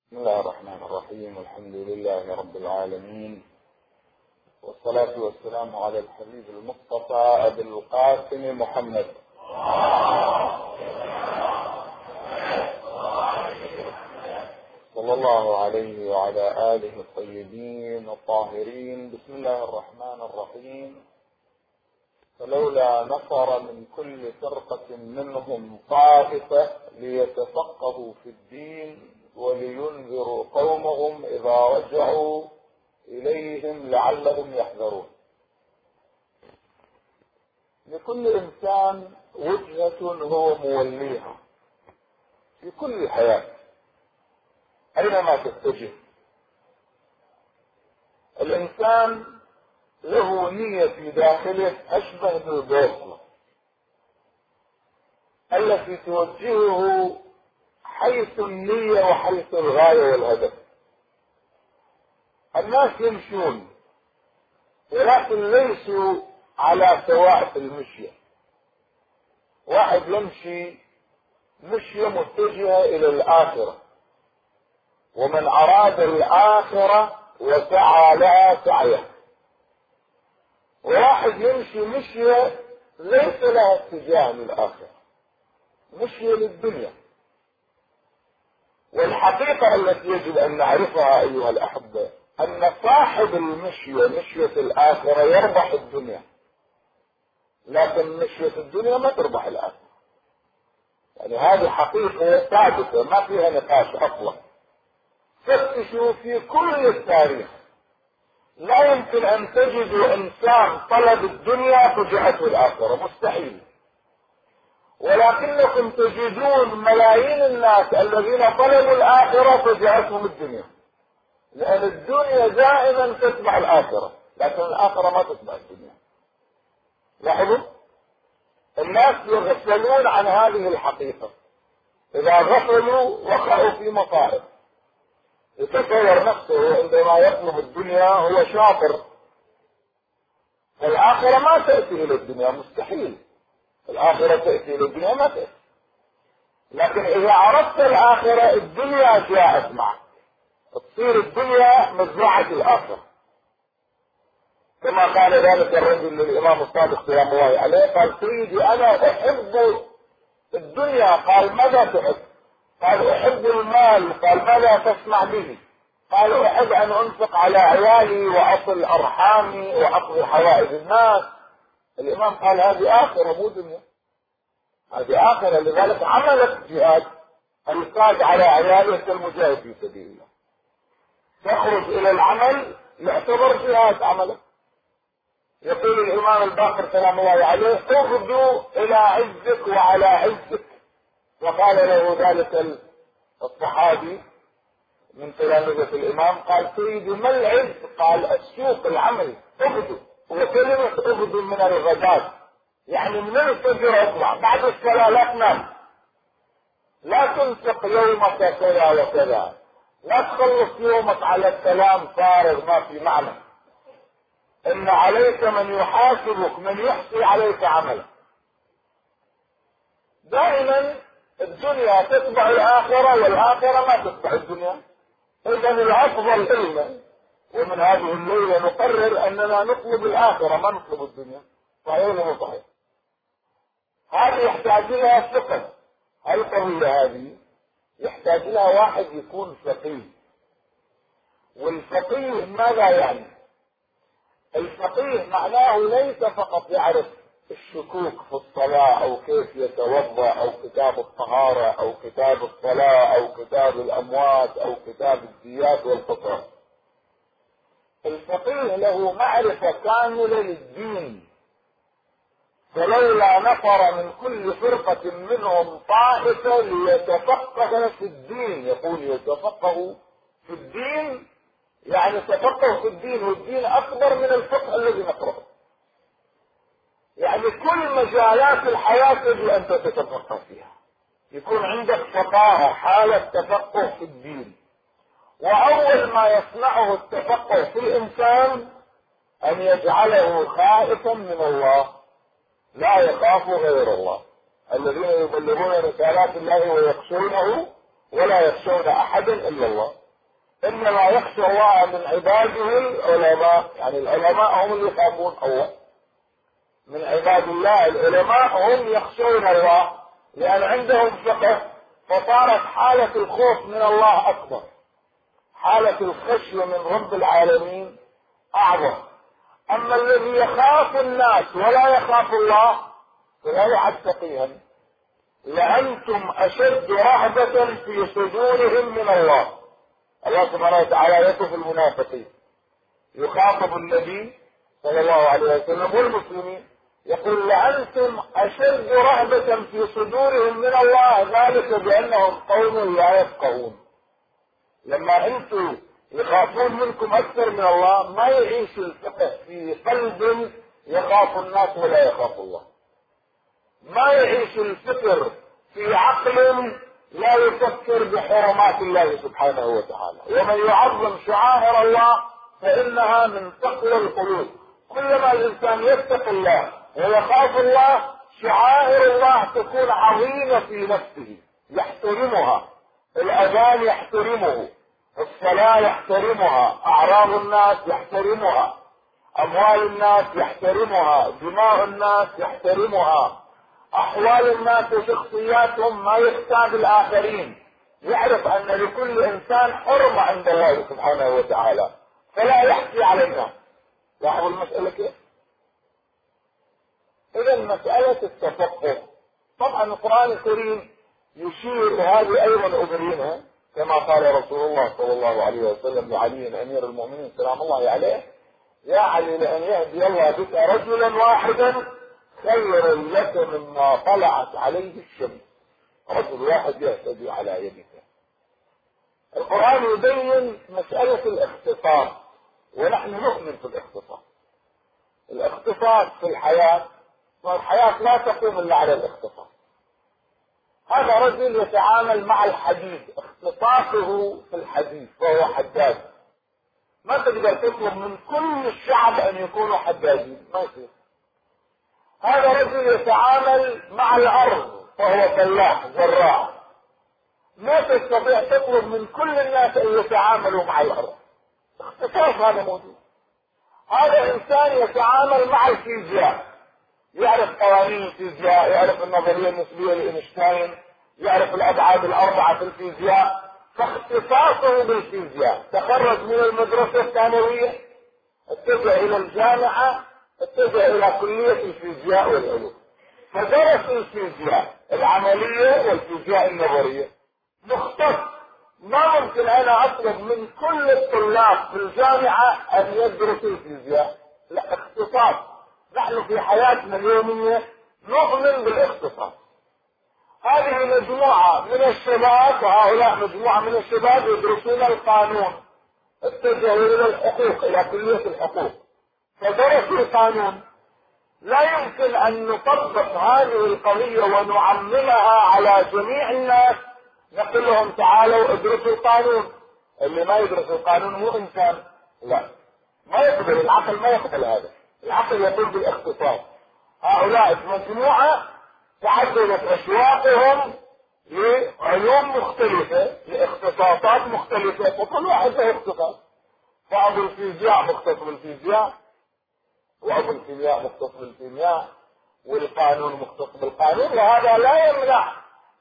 بسم الله الرحمن الرحيم. الحمد لله رب العالمين، والصلاة والسلام على الحبيب المصطفى أبي القاسم محمد صلى الله عليه وعلى آله الطيبين الطاهرين. بسم الله الرحمن الرحيم. فلولا نفر من كل فرقة منهم طائفة ليتفقهوا في الدين ولينذروا قومهم إذا رجعوا إليهم لعلهم يحذرون. لكل إنسان وجهة هو موليها في كل الحياة أينما تتجه. الإنسان له نية في داخله أشبه بالبوصلة التي توجهه حيث النية وحيث الغاية والهدف. الناس يمشون ولكن ليسوا على سواء في المشي. واحد يمشي مشية متجهة إلى الآخرة، ومن أراد الآخرة وسعى لها سعيه، وواحد يمشي مشية ليس لها اتجاه للآخرة، مشية للدنيا. والحقيقة التي يجب أن نعرفها أيها الأحبة أن صاحب المشية مشية الآخرة يربح الدنيا، لكن مشية الدنيا ما تربح الآخرة. يعني هذه حقيقة ثابتة ما فيها نقاش أصلا. فتشوا في كل التاريخ لا يمكن أن تجدوا إنسان طلب الدنيا فجعته الآخرة، مستحيل. ولكنكم تجدون ملايين الناس الذين طلبوا الآخرة فجعتهم الدنيا، لأن الدنيا دائما تتبع الآخرة، لكن الآخرة ما تتبع الدنيا. لاحظوا الناس يغفلون عن هذه الحقيقة. إذا غفلوا وقعوا في مصائب. يتصور نفسه عندما يطلب الدنيا هو شاطر، الآخرة ما تأتي إلى الدنيا، مستحيل. الآخرة تأتي إلى الدنيا ما تأتي. لكن إذا عرفت الآخرة الدنيا جاءت معك، تصير الدنيا مزرعة الآخرة، كما قال ذلك الرجل للإمام الصادق سلام الله عليه. قال: سيدي أنا أحب الدنيا. قال: ماذا تحب؟ قال: أحب المال. قال: ماذا تصنع به؟ قال: أحب أن أنفق على عيالي وأصل أرحامي وأقضي حوائج الناس. الإمام قال: هذه آخرة مو دنيا، هذه آخرة. لذلك عملت جهاد الإنفاق على عياله كالمجاهد في سبيل الله. تخرج إلى العمل يعتبر جهاد عمله. يقول الإمام الباقر سلام الله عليه: اغدو إلى عزك وعلى عزك. وقال له ذلك الصحابي من تلامذة الإمام، قال: سيدي ما العز؟ قال: السوق، العمل، اغدو. وكلمة اغدو من الغداء، يعني من الفجر اطلع، بعد الصلاة لا تنام، لا تنفق يومك كذا وكذا، لا تخلص يومك على الكلام فارغ ما في معنى. إن عليك من يحاسبك، من يحصي عليك عملك. دائما الدنيا تتبع الآخرة والآخرة ما تتبع الدنيا. إذا الأفضل إلنا، ومن هذه الليلة نقرر أننا نطلب الآخرة ما نطلب الدنيا. صحيح ولا صحيح؟ هذه يحتاج لها ثقة. القضية هذه يحتاج لها واحد يكون فقيه. والفقيه ماذا يعني؟ الفقيه معناه ليس فقط يعرف الشكوك في الصلاة أو كيف يتوضأ أو كتاب الطهارة أو كتاب الصلاة أو كتاب الأموات أو كتاب الديات والفطر. الفقيه له معرفة كاملة للدين. فلولا نفر من كل فرقة منهم طائفة ليتفقه في الدين. يقول يتفقه في الدين، يعني تفقه في الدين، والدين أكبر من الفقه الذي نقرأه. يعني كل مجالات الحياة يجب أن تتفقه فيها، يكون عندك فقاهة، حالة تفقه في الدين. وأول ما يصنعه التفقه في الإنسان أن يجعله خائفا من الله، لا يخاف غير الله. الذين يبلغون رسالات الله ويخشونه ولا يخشون أحدا إلا الله. إنما يخشى الله من عباده العلماء، يعني العلماء هم اللي يخافون الله. من عباد الله العلماء هم يخشون الله لأن عندهم فقه، فصارت حالة الخوف من الله أكبر، حالة الخشية من رب العالمين أعظم. أما الذي يخاف الناس ولا يخاف الله فلا يعد تقيا، لأنتم أشد رهبة في صدورهم من الله. الله سبحانه وتعالى يصف المنافقين، يخاطب النبي صلى الله عليه وسلم والمسلمين يقول لأنتم أشد رهبة في صدورهم من الله، ذلك بأنهم قوم لا يفقهون. لما أنتم يخافون منكم أكثر من الله ما يعيش الفقه في قلب يخاف الناس ولا يخاف الله، ما يعيش الفكر في عقل لا يفكر بحرمات الله سبحانه وتعالى. ومن يعظم شعائر الله فإنها من تقوى القلوب. كلما الإنسان يتقي الله ويخاف الله شعائر الله تكون عظيمة في نفسه، يحترمها. الأذان يحترمه، الصلاة يحترمها، أعراض الناس يحترمها، أموال الناس يحترمها، دماء الناس يحترمها، أحوال الناس وشخصياتهم ما يحتاج الآخرين. يعرف أن لكل إنسان حرمة عند الله سبحانه وتعالى فلا يحكي على الناس. لاحظوا المسألة كيف؟ إذا مسألة التفقه طبعا القرآن الكريم يشير لهذه أيضا أبرينها، كما قال رسول الله صلى الله عليه وسلم لعلي أمير المؤمنين سلام الله عليه: يا علي لأن يهدي الله بك رجلا واحدا خير لك مما طلعت عليه الشمس. رجل واحد يهتدي على يدك. القرآن يبين مسألة الاختصاص، ونحن نؤمن في الاختصاص. الاختصاص في الحياة، والحياة لا تقوم إلا على الاختصاص. هذا رجل يتعامل مع الحديد، اختصاصه في الحديد وهو حداد. ما تقدر تطلب من كل الشعب أن يكونوا حدادين، ما يصير. هذا رجل يتعامل مع الأرض وهو فلاح زراع، ما تستطيع تطلب من كل الناس أن يتعاملوا مع الأرض. اختصاص هذا موجود. هذا إنسان يتعامل مع الفيزياء، يعرف قوانين الفيزياء، يعرف النظرية النسبية لإينشتاين، يعرف الأبعاد الأربعة في الفيزياء، فاختصاصه بالفيزياء. تخرج من المدرسة الثانوية، اتجه إلى الجامعة، اتجه إلى كلية الفيزياء والعلوم، فدرس الفيزياء العملية والفيزياء النظرية. مختص. ما ممكن أنا أطلب من كل الطلاب في الجامعة أن يدرسوا الفيزياء، لا، اختصاص. نحن في حياتنا اليومية نؤمن بالاختصاص. هذه مجموعة من الشباب، وهؤلاء مجموعة من الشباب يدرسون القانون، اتجهوا إلى الحقوق، إلى كلية الحقوق، فدرسوا القانون. لا يمكن أن نطبق هذه القضية ونعممها على جميع الناس، نقول لهم تعالوا ادرسوا القانون. اللي ما يدرس القانون مو إنسان، لا، ما يقبل، العقل ما يقبل هذا. العقل يقول بالاختصاص. هؤلاء مجموعة تعددت أشواقهم لعلوم مختلفة، لاختصاصات مختلفة، وكل واحد له اختصاص. بعض الفيزياء مختص بالفيزياء، وأبو الكيمياء مختص بالكيمياء، والقانون مختص بالقانون. وهذا لا يمنع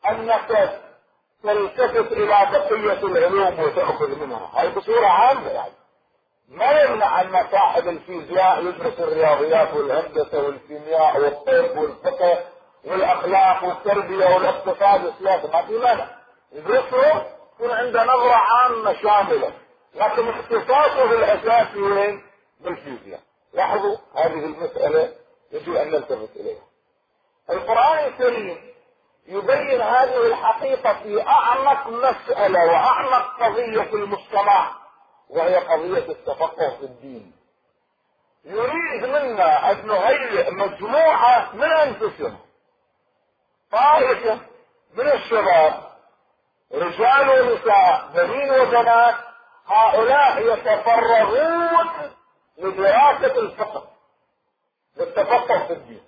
أنك تلتفت إلى بقية العلوم وتأخذ منها، هذه بصورة عامة. يعني ما يمنع أن صاحب الفيزياء يدرس الرياضيات والهندسة والكيمياء والطب والفقه والأخلاق والتربية والاقتصاد والسياسة، ما في مانع يدرسه، يكون عنده نظرة عامة شاملة، لكن اختصاصه الأساسي وين؟ بالفيزياء. لاحظوا هذه المسألة يجب أن نلتفت إليها. القرآن الكريم يبين هذه الحقيقة في أعمق مسألة وأعمق قضية في المجتمع، وهي قضية التفقه في الدين. يريد منا أن نهيئ مجموعة من أنفسهم، طائفة من الشباب، رجال ونساء، بنين وبنات، هؤلاء يتفرغون لدراسة الفقه، للتفقه في الدين.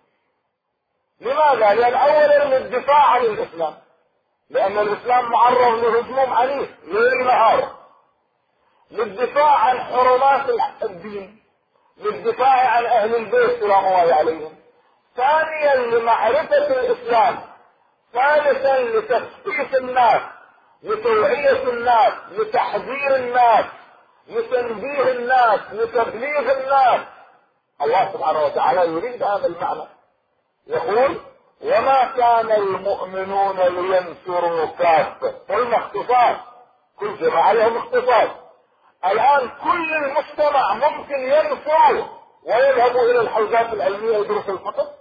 لماذا؟ لأن أولا للدفاع عن الإسلام، لأن الإسلام معرض لهجوم عنيف ليل نهار. للدفاع عن حرمات الدين، للدفاع عن اهل البيت سلام الله عليهم. ثانيا لمعرفة الاسلام. ثالثا لتثقيف الناس، لتوعية الناس، لتحذير الناس، لتنبيه الناس، لتبليغ الناس. الله سبحانه وتعالى يريد هذا المعنى، يقول وما كان المؤمنون لينفروا كافة. قلنا اختصاص، كل جماعة لهم اختصاص. الآن كل المجتمع ممكن ينفروا ويذهبوا إلى الحوزات العلمية ويدرسوا الفقه؟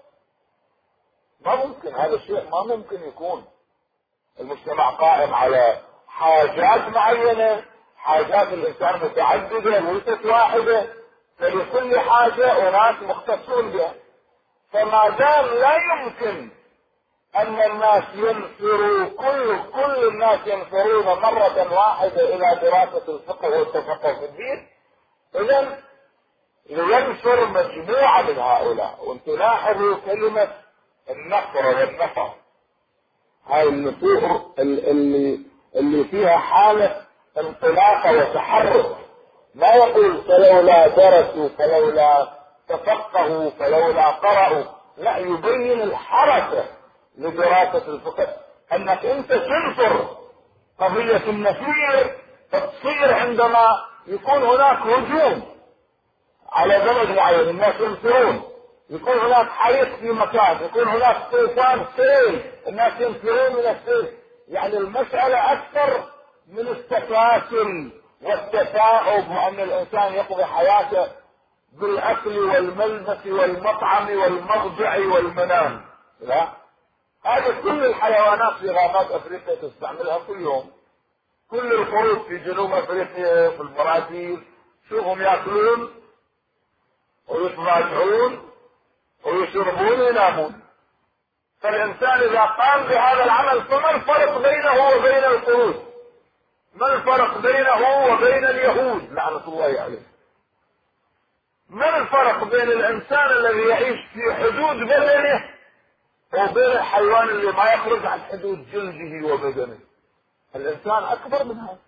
ما ممكن، هذا الشيء ما ممكن يكون. المجتمع قائم على حاجات معينة، حاجات الإنسان متعددة وليست واحدة، فلكل حاجة أناس مختصون بها. فما دام لا يمكن ان الناس ينفروا، كل الناس ينفرون مرة واحدة الى دراسة الفقه والتفقه في الدين، اذا لينفر مجموعة من هؤلاء. وانتم لاحظوا كلمة النفر والنفر، هاي النفور اللي فيها حالة انطلاقة وتحرك. ما يقول فلولا درسوا، فلولا تفقهوا، فلولا قرأوا، لا، يبين الحركة لدراسة الفقه. انك انت تنفر قضية النفير تصير عندما يكون هناك هجوم على بلد معين، الناس ينفرون. يكون هناك حريق في مكان، يكون هناك طوفان سيل، الناس ينفرون من السيل. يعني المسألة اكثر من التكاسل والتثاؤب، وان الانسان يقضي حياته بالاكل والملبس والمطعم والمضجع والمنام. لا، هذه كل الحيوانات في غابات افريقيا تستعملها كل يوم. كل القرود في جنوب افريقيا في البرازيل شوفهم ياكلون ويتراجعون ويشربون وينامون. فالانسان اذا قام بهذا العمل فما الفرق بينه وبين القرود؟ ما الفرق بينه وبين اليهود لعنة الله عليه؟ ما الفرق بين الانسان الذي يعيش في حدود بدنه وبين الحيوان اللي ما يخرج عن حدود جلده وبدنه؟ الانسان اكبر من هذا،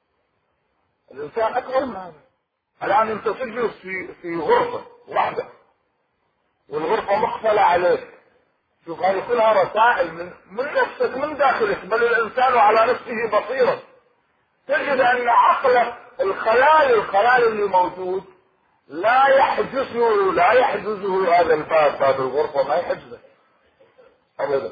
الانسان اكبر من هذا. الان انت تجلس في غرفة واحدة والغرفة مقفلة عليك، شوف هذه كلها رسائل من نفسك من داخلك، بل الانسان على نفسه بصيرة. تجد ان عقلك الخلال اللي موجود لا يحجزه هذا الباب، باب الغرفة ما يحجزه ابدا.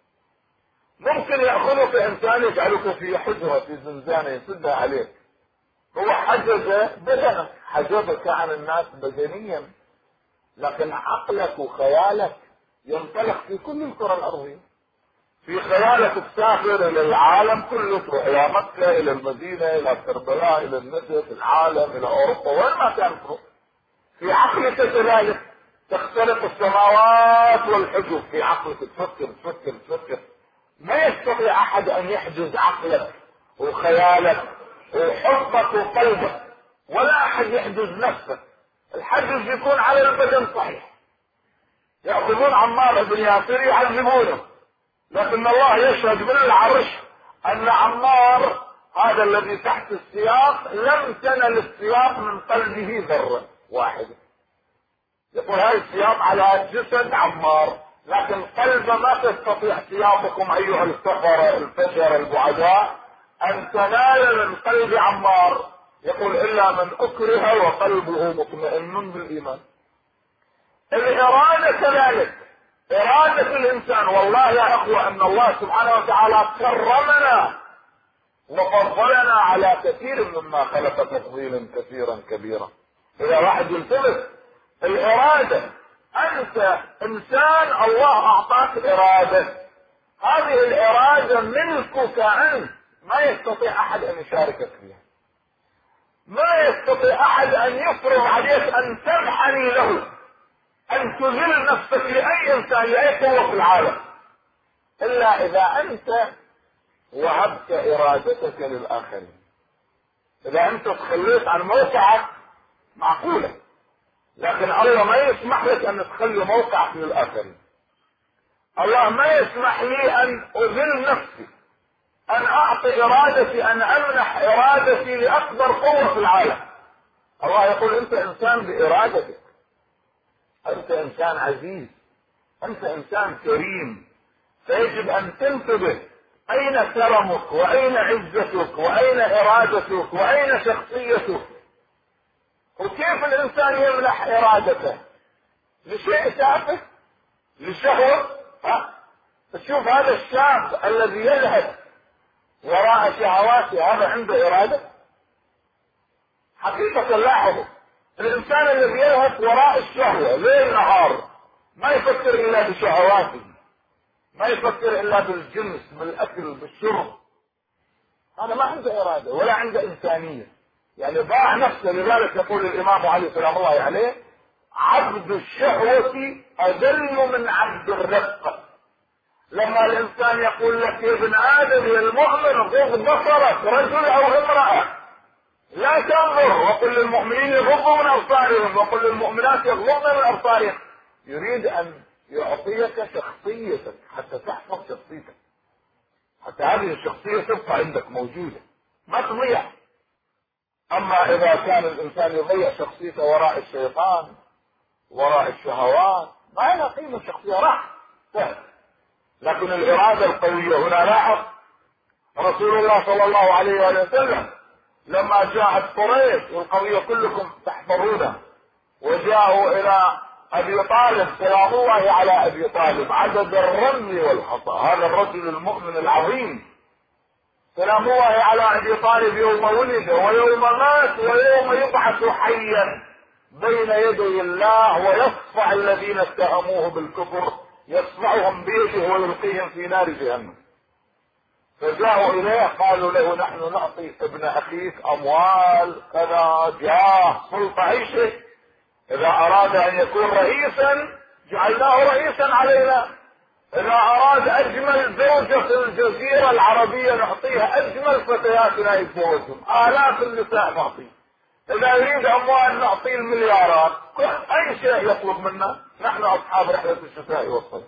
ممكن يأخذك انسان يجعلك في حجرة في زنزانة يسدها عليك، هو حجز بدنك، حجزك عن الناس بدنيا، لكن عقلك وخيالك ينطلق في كل الكرة الارضية. في خيالك تسافر الى العالم كله، تروح الى مكة، الى المدينة، الى كربلاء، الى النجف، العالم، الى اوروبا، وين ما كان تروح. في عقلك كذلك تختلق السماوات والحجب، في عقلك تفكر. ما يستطيع احد ان يحجز عقلك وخيالك وحبك وقلبك، ولا احد يحجز نفسك. الحجز يكون على البدن صحيح، يأخذون عمار بن ياسر يعذبونه، لكن الله يشهد من العرش ان عمار هذا الذي تحت السياق لم تنل السياق من قلبه ذرة واحدة. يقول هذا السياق على جسد عمار، لكن قلب ما تستطيع سياقكم ايها الفجر البعداء ان تنال من قلب عمار. يقول الا من اكره وقلبه مطمئن بالايمان. الإرادة كذلك، إرادة الإنسان. والله يا أخوة أن الله سبحانه وتعالى كرمنا وفضلنا على كثير مما خلق تفضيلا كثيرا كبيرا. إذا واحد يلتمس الإرادة، أنت إنسان الله أعطاك إرادة، هذه الإرادة ملكك أنت، ما يستطيع أحد أن يشاركك فيها، ما يستطيع أحد أن يفرض عليك أن تنحني له، أن تذل نفسك لأي إنسان لأي قوة في العالم، إلا إذا أنت وهبت إرادتك للآخرين. إذا أنت تخليت عن موقعك معقولة، لكن الله ما يسمح لك أن تخلي موقعك للآخرين. الله ما يسمح لي أن أذل نفسي، ان اعطي ارادتي، ان امنح ارادتي لاكبر قوة في العالم. الله يقول انت انسان بارادتك، انت انسان عزيز، انت انسان كريم، فيجب ان تنتبه اين كرمك واين عزتك واين ارادتك واين شخصيتك. وكيف الانسان يمنح ارادته؟ لشيء تافه، لشهوة. تشوف هذا الشاب الذي يذهب وراء شهواته، هذا عنده ارادة؟ حقيقة لاحظوا، الانسان الذي يذهب وراء الشهوة ليل نهار ما يفكر الا بشهواته، ما يفكر الا بالجنس، بالاكل، بالشرب، هذا ما عنده ارادة ولا عنده انسانية، يعني باع نفسه. لذلك يقول الامام علي سلام الله عليه: عبد الشهوة اذل من عبد الرق. لما الانسان يقول لك يا ابن ادم يا المؤمن غض بصرك، رجل او امرأة، لا تنظر، وقل للمؤمنين يغضوا من ابصارهم وقل للمؤمنات يغضضن من ابصارهم، يريد ان يعطيك شخصيتك حتى تحفظ شخصيتك، حتى هذه الشخصية تبقى عندك موجودة ما تضيع. اما اذا كان الانسان يضيع شخصيته وراء الشيطان وراء الشهوات ما لها قيمة، الشخصية راح سهل. لكن الإرادة القوية هنا، لاحظ رسول الله صلى الله عليه وآله وسلم لما جاءت قريش والقوية كلكم تحضرونه، وجاءوا إلى أبي طالب سلام الله على أبي طالب عدد الرمي والخطأ، هذا الرجل المؤمن العظيم سلام الله على أبي طالب يوم ولد ويوم مات ويوم يبعث حيا بين يدي الله ويصفع الذين اتهموه بالكفر، يصفعهم بيده ويلقيهم في نار جهنم. فجاءوا اليه قالوا له: نحن نعطي ابن اخيك اموال كذا جاه سلطة اي شيء، اذا اراد ان يكون رئيسا جعلناه رئيسا علينا، اذا اراد اجمل زوجة في الجزيرة العربية نعطيها اجمل فتياتنا يتزوجهم، الاف النساء نعطيه، اذا يريد اموال نعطيه المليارات، اي شيء يطلب منا، نحن اصحاب رحلة الشتاء والصيف.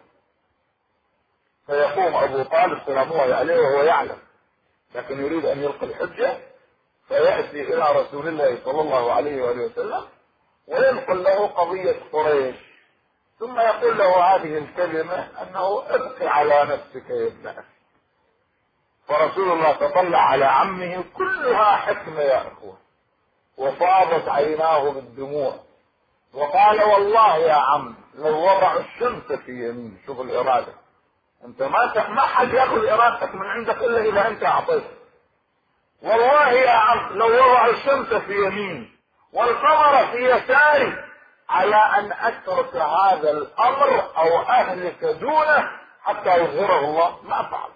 فيقوم ابو طالب سلام الله عليه وهو يعلم لكن يريد ان يلقي الحجة، فيأتي الى رسول الله صلى الله عليه وآله وسلم وينقل له قضية قريش، ثم يقول له هذه الكلمة انه ابقي على نفسك يا ابن اخي. فرسول الله تطلع على عمه كلها حكمة يا اخوة، وفاضت عيناه بالدموع، وقال: والله يا عم لو وضعوا الشمس في يمين. شوف الارادة، انت ما حد ياخذ ارادتك من عندك الا اذا انت اعطيته. والله يا عم لو وضعوا الشمس في يمين والقمر في يساري على ان اترك هذا الامر او اهلك دونه حتى يظهره الله ما فعل،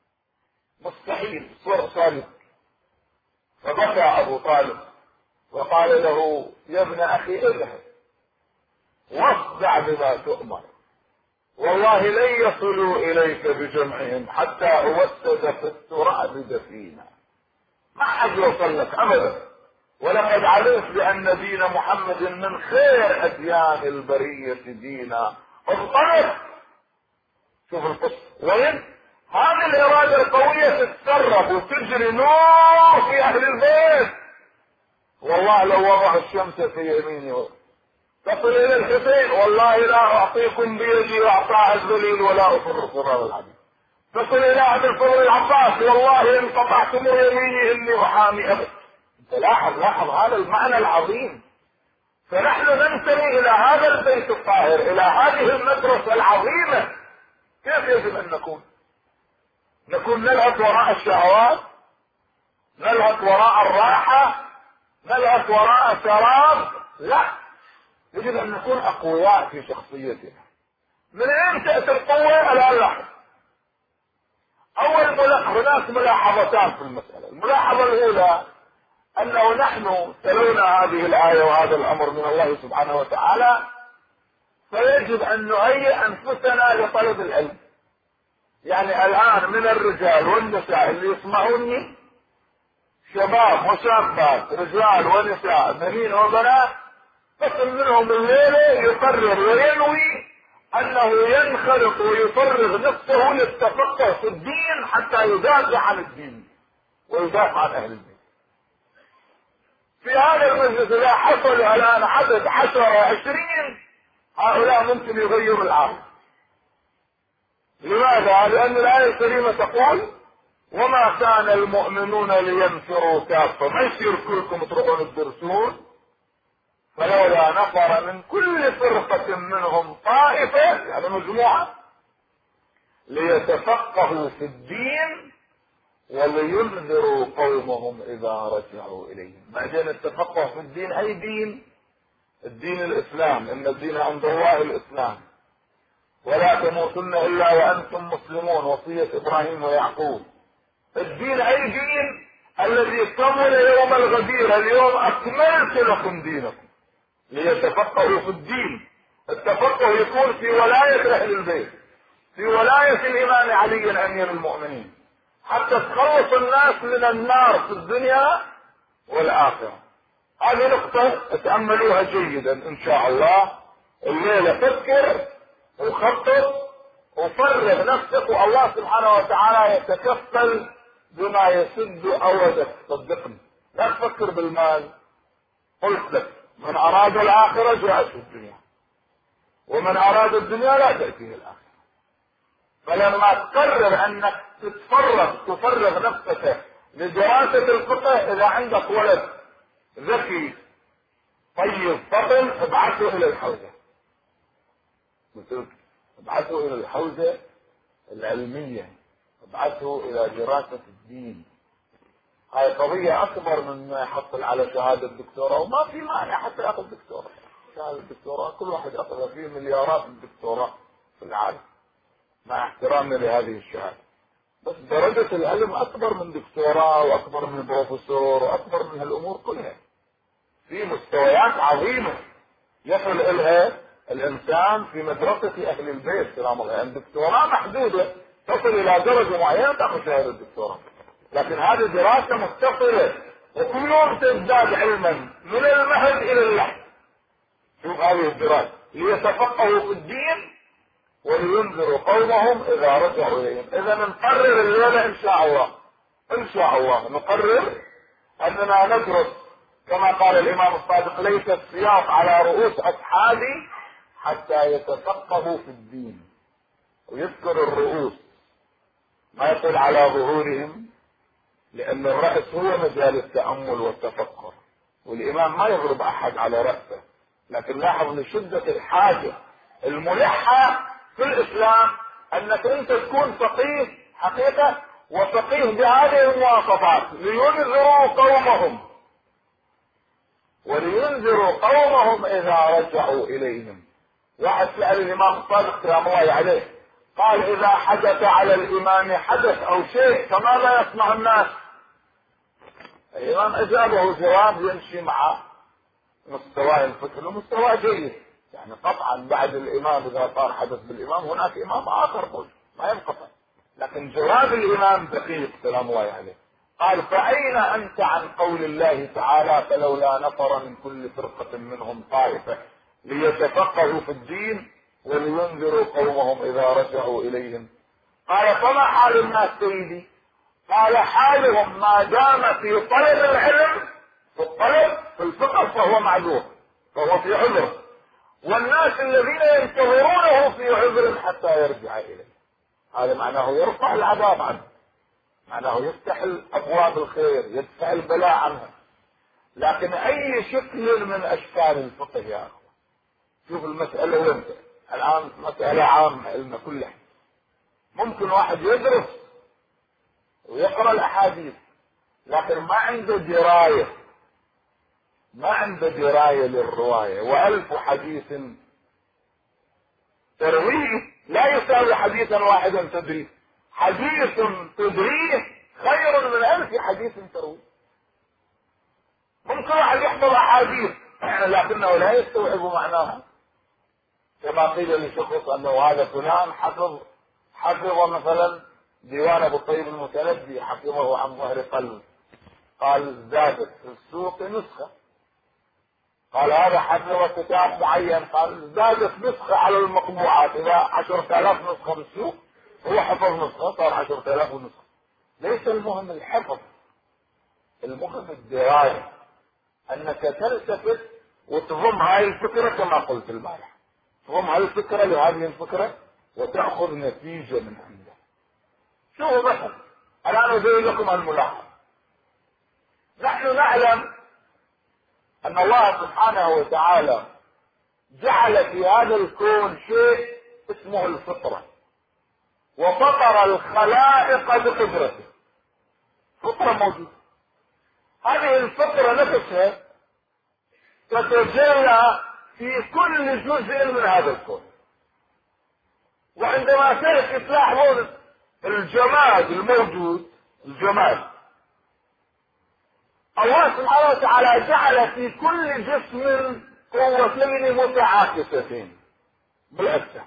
مستحيل صار. فبكى ابو طالب وقال له: يا ابن اخي اذهب واصدع بما تؤمر، والله لن يصلوا اليك بجمعهم حتى اوسد في التراب دفينا، ما حد يوصل لك ابدا، ولقد علمت بان دين محمد من خير اديان البرية دينا. انطلق. شوف القصة وين هذه الارادة القوية تتصرف وتجري نور في اهل البيت. والله لو وضع الشمس في يميني تصل الى الحسين، والله لا اعطيكم بيدي واعطاء الذليل ولا افر صرار الحديد. تصل الى ابي الفضل العباس، والله ان قطعتم يميني اني احامي ابد. لاحظ هذا المعنى العظيم. فنحن ننتمي الى هذا البيت الطاهر، الى هذه المدرسة العظيمة. كيف يجب ان نكون نلهث وراء الشهوات، نلهث وراء الراحة، نلهث وراء شراب؟ لا، يجب ان نكون اقوياء في شخصيتنا. من اين تأتي القوة؟ الان لاحظ. هناك ملاحظتان في المسألة. الملاحظة الاولى انه نحن تلونا هذه الآية وهذا الامر من الله سبحانه وتعالى، فيجب ان نهيئ انفسنا لطلب العلم. يعني الان من الرجال والنساء اللي يسمعوني، شباب وشابات، رجال ونساء، بنين وبنات، قسم منهم الليلة يقرر وينوي انه ينخرط ويفرغ نفسه للتفقه في الدين حتى يدافع عن الدين ويدافع عن اهل الدين. في هذا المجلس اذا حصل الان عدد 10 20 هؤلاء ممكن يغيروا العالم. لماذا؟ لان الايه الكريمه تقول وما كان المؤمنون لينفروا كافه، ما يصير كلكم تروحون تدرسون، فلولا نفر من كل فرقة منهم طائفة يعني مجموعة ليتفقهوا في الدين ولينذروا قومهم إذا رجعوا إليهم. بعدين التفقه في الدين أي دين؟ الدين الإسلام، إن الدين عند الله الإسلام، ولا تموتن إلا وأنتم مسلمون، وصية إبراهيم ويعقوب. الدين أي دين؟ الذي كمل يوم الغدير اليوم أكملت لكم دينكم. ليتفقهوا في الدين. التفقه يكون في ولاية أهل البيت، في ولاية الإمام علي أمير المؤمنين، حتى تخلص الناس من النار في الدنيا والآخرة. هذه نقطة تأملوها جيدا إن شاء الله. الليلة فكر وخطط وفرغ نفسك، والله سبحانه وتعالى يتكفل بما يسد أودك. صدقني لا تفكر بالمال. قلت لك من أراد الآخرة جاءته الدنيا، ومن أراد الدنيا لا تأتيه الآخرة. فلما تقرر أنك تفرغ نفسك لدراسة الفقه، إذا عندك ولد ذكي طيب فطن ابعثه إلى الحوزة، ابعثه إلى الحوزة العلمية، ابعثه إلى دراسة الدين. هاي قضية أكبر من ما يحصل على شهادة دكتوراه، وما في مانع حتى يأخذ دكتوراه. شهادة الدكتوراه كل واحد يأخذها، فيه مليارات الدكتوراه في العالم، مع احترامنا لهذه الشهادة. بس درجة العلم أكبر من دكتوراه وأكبر من بروفيسور وأكبر من هالأمور كلها. في مستويات عظيمة يصل إلها الإنسان في مدرسة أهل البيت سلام الله. يعني الدكتوراه محدودة، تصل إلى درجة معينة تأخذ شهادة الدكتوراه، لكن هذه دراسة متصلة وكل يوم تزداد علما من المهد إلى اللحد. شوف هذه الدراسة ليتفقهوا في الدين ولينذروا قومهم إذا رجعوا إليهم. إذا نقرر الليلة إن شاء الله نقرر أننا ندرس كما قال الإمام الصادق ليس السياط على رؤوس أصحابي حتى يتفقهوا في الدين. ويذكر الرؤوس، ما يقول على ظهورهم، لأن الرأس هو مجال التأمل والتفكر، والإمام ما يضرب أحد على رأسه. لكن لاحظ من شدة الحاجة الملحة في الإسلام أنك أنت تكون فقيه حقيقة، وفقيه بهذه المواصفات. ولينذروا قومهم إذا رجعوا إليهم. واحد سأل الإمام الصادق سلام الله عليه، قال إذا حدث على الإمام حدث أو شيء فماذا يصنع الناس؟ الإمام أجابه جواب يمشي مع مستوى الفكر ومستوى جيد. يعني قطعا بعد الإمام إذا صار حدث بالإمام هناك إمام آخر موجود ما ينقطع، لكن جواب الإمام دقيق سلام الله عليه. قال فأين أنت عن قول الله تعالى فلولا نفر من كل فرقة منهم طائفة ليتفقهوا في الدين ولينذروا قومهم إذا رجعوا إليهم؟ قال فما حال الناس سيدي؟ قال حالهم ما دام في طلب العلم، في الطلب في الفقه فهو معذور، فهو في عذر، والناس الذين ينتظرونه في عذر حتى يرجع إليه. هذا معناه يرفع العذاب عنه، معناه يفتح أبواب الخير، يدفع البلاء عنها. لكن أي شكل من أشكال الفقه يا أخوة، شوف المسألة وين الآن، مسألة عامة علم كلها. ممكن واحد يدرس ويقرأ الأحاديث لكن ما عنده دراية للرواية، وألف حديث ترويه لا يساوي حديثا واحدا تدريه. حديث تدريه خير من 1000 حديث ترويه. ممكن واحد يحفظ أحاديث لكنه لا يستوعب معناها، كما قيل لشخص أنه هذا فلان حفظ مثلا ديوان أبو الطيب المتنبي، حفظه عن ظهر قلب، قال زادت في السوق نسخة. قال هذا حفظ كتاب معين، قال زادت نسخة على المطبوعات، إذا 10,000 نسخة بالسوق هو حفظ نسخة صار 10,000 نسخة. ليس المهم الحفظ، المهم الدراية، أنك تلتفت وتضم هاي الفكرة كما قلت البارحة، تضم هاي الفكرة لهذه الفكرة وتأخذ نتيجة من عندها. شوفوا مثلا الآن أبين لكم الملاحظة. نحن نعلم أن الله سبحانه وتعالى جعل في هذا الكون شيء اسمه الفطرة، وفطر الخلائق بقدرته، فطرة موجودة. هذه الفطرة نفسها تتجلى في كل جزء من هذا الكون، وعندما تلاحظون الجماد الموجود، الجماد الله سبحانه وتعالى جعل في كل جسم قوتين متعاكستين بالأجسام،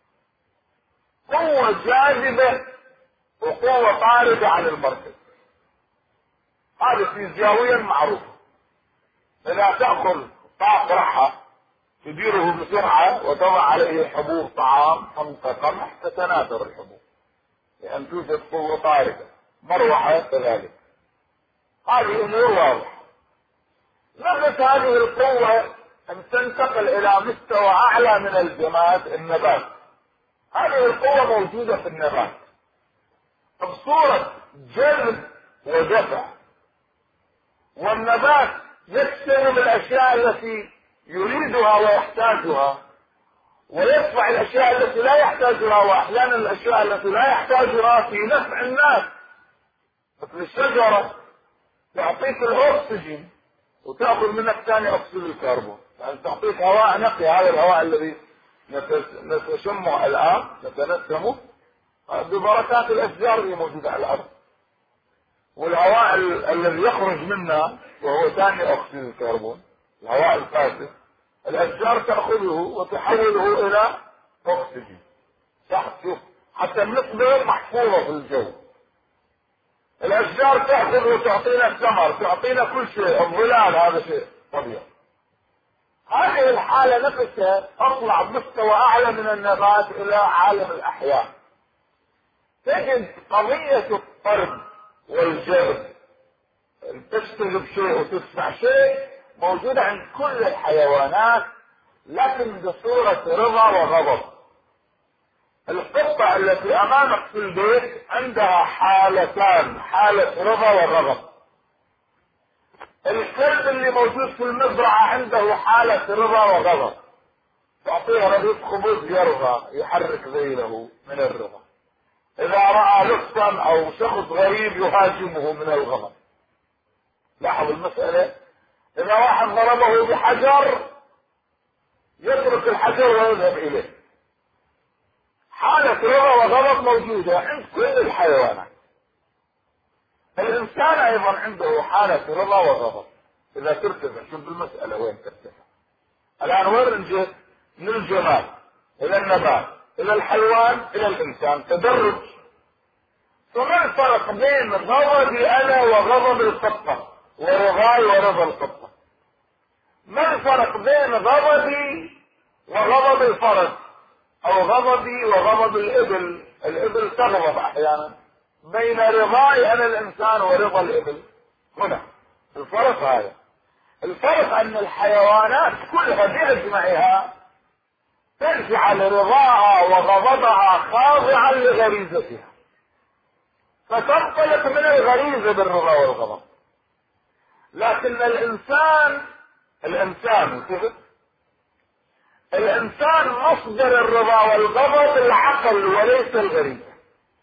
قوة جاذبة وقوة طاردة عن المركز. هذا فيزيائيا معروف. إذا تأخذ طاق رحى تديره بسرعة وتضع عليه حبوب طعام حمض قمح تتناثر الحبوب لأن توجد قوة طاردة، مروحة كذلك. هذه أمور واضحة. نفس هذه القوة أن تنتقل إلى مستوى أعلى من الجماد، النبات. هذه القوة موجودة في النبات بصورة جذب ودفع، والنبات يكسب الأشياء التي يريدها ويحتاجها، ويدفع الأشياء التي لا يحتاجها، وأحيانا الأشياء التي لا يحتاجها في نفع الناس. مثل الشجرة تعطيك الأكسجين وتأخذ منك ثاني أكسيد الكربون، يعني تعطيك هواء نقي. هذا الهواء الذي نتشمه الآن نتنسمه ببركات الأشجار اللي موجودة على الأرض، والهواء الذي يخرج منا وهو ثاني أكسيد الكربون، الهواء الفاسد، الأشجار تأخذه وتحوله إلى أكسجين. صح؟ شوف حتى النسبة محفوظة في الجو. الأشجار تأخذ وتعطينا الثمر، تعطينا كل شيء، الظلال، هذا شيء طبيعي. هذه الحالة نفسها تطلع بمستوى أعلى من النبات إلى عالم الأحياء. تجد قضية الطرد والجذب، تجتذب شيء وتدفع شيء، موجودة عند كل الحيوانات لكن بصورة رضا وغضب. القطة التي أمامك في البيت عندها حالتان، حالة رضا وغضب. الكلب اللي موجود في المزرعة عنده حالة رضا وغضب، تعطيه رغيف خبز يرضى يحرك ذيله من الرضا، إذا رأى لصا أو شخص غريب يهاجمه من الغضب. لاحظ المسألة، إذا واحد ضربه بحجر يترك الحجر ويذهب إليه. حالة رضا وغضب موجودة عند كل الحيوانات. الإنسان أيضا عنده حالة رضا وغضب إذا ترتفع. شوف المسألة وين ترتفع. الآن وين نجي؟ من الجماد إلى النبات إلى الحيوان إلى الإنسان، تدرج. فما الفرق بين غضبي أنا وغضب القطة ورضاي ورضا القطة؟ ما الفرق بين غضبي وغضب الفرس أو غضبي وغضب الإبل؟ الإبل تغضب أحيانا. بين رضاي أنا الإنسان ورضا الإبل هنا الفرق. هذا الفرق أن الحيوانات كلها بأجمعها تجعل رضاها وغضبها خاضعا لغريزتها، فتنطلق من الغريزة بالرضا والغضب. لكن الإنسان مصدر الرضا والغضب العقل وليس الغريزة.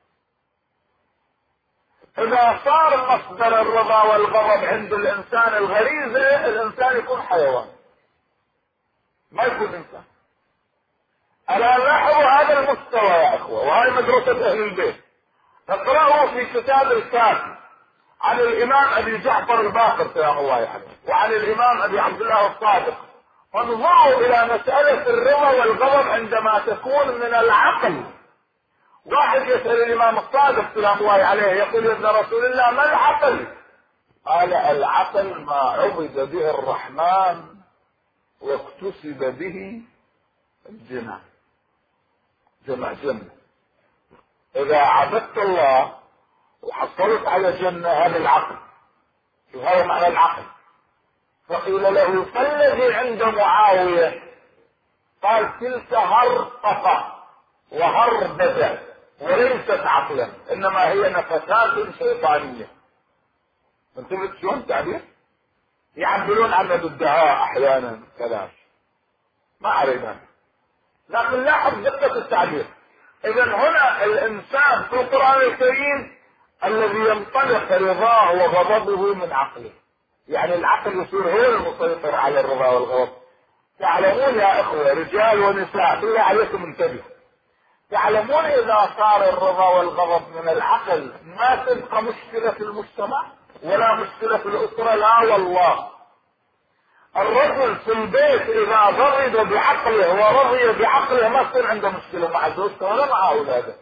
إذا صار مصدر الرضا والغضب عند الإنسان الغريزة، الإنسان يكون حيوان ما يكون إنسان. ألا لاحظوا هذا المستوى يا أخوة، وهذه مدرسة أهل البيت. اقرأوا في كتاب الكافي عن الإمام أبي جعفر الباقر سلام الله عليه وعن الإمام أبي عبد الله الصادق، وانظروا إلى مسألة الرضا والغضب عندما تكون من العقل. واحد يسأل الإمام الصادق سلام الله عليه يقول يا ابن رسول الله ما العقل؟ قال العقل ما عبد به الرحمن واكتسب به الجنة. جمع جنة. إذا عبدت الله وحصلت على جنة، هذا العقل، وهذا معنى العقل. فقيل له: فالذي عند معاوية؟ قال: تلك هرطقة وهربدة وليست عقلا، إنما هي نفسات شيطانية. انتبهت شلون التعبير؟ يعبرون عنه بالدعاء أحيانا كلام ما علينا، لكن لاحظ دقة التعبير. إذا هنا الإنسان في القرآن الكريم الذي ينطلق رضاه وغضبه من عقله، يعني العقل يصير هو المسيطر على الرضا والغضب. تعلمون يا إخوة رجال ونساء، بالله عليكم انتبهوا، تعلمون إذا صار الرضا والغضب من العقل ما تبقى مشكلة في المجتمع ولا مشكلة في الأسرة، لا والله. الرجل في البيت إذا غضب بعقله ورضي بعقله ما تصير عنده مشكلة مع زوجته ولا مع أولاده.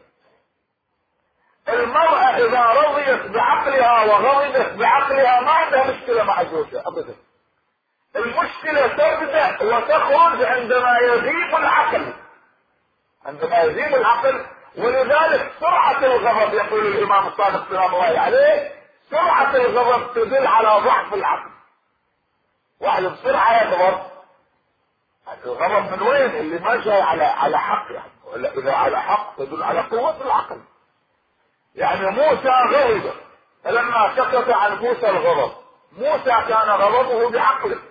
المرأة إذا رضيت بعقلها وغضبت بعقلها ما عندها مشكلة مع زوجها أبدا. المشكلة تبدأ وتخرج عندما يزيد العقل، عندما يزيد العقل. ولذلك سرعة الغضب، يقول الإمام الصادق سلام الله عليه، سرعة الغضب تدل على ضعف العقل. واحد بسرعة يغضب، الغضب من وين؟ اللي ما جاي على حق يعني، ولا إذا على حق تدل على قوة العقل. يعني موسى غضب، فلما سكت عن موسى الغضب، موسى كان غضبه بعقله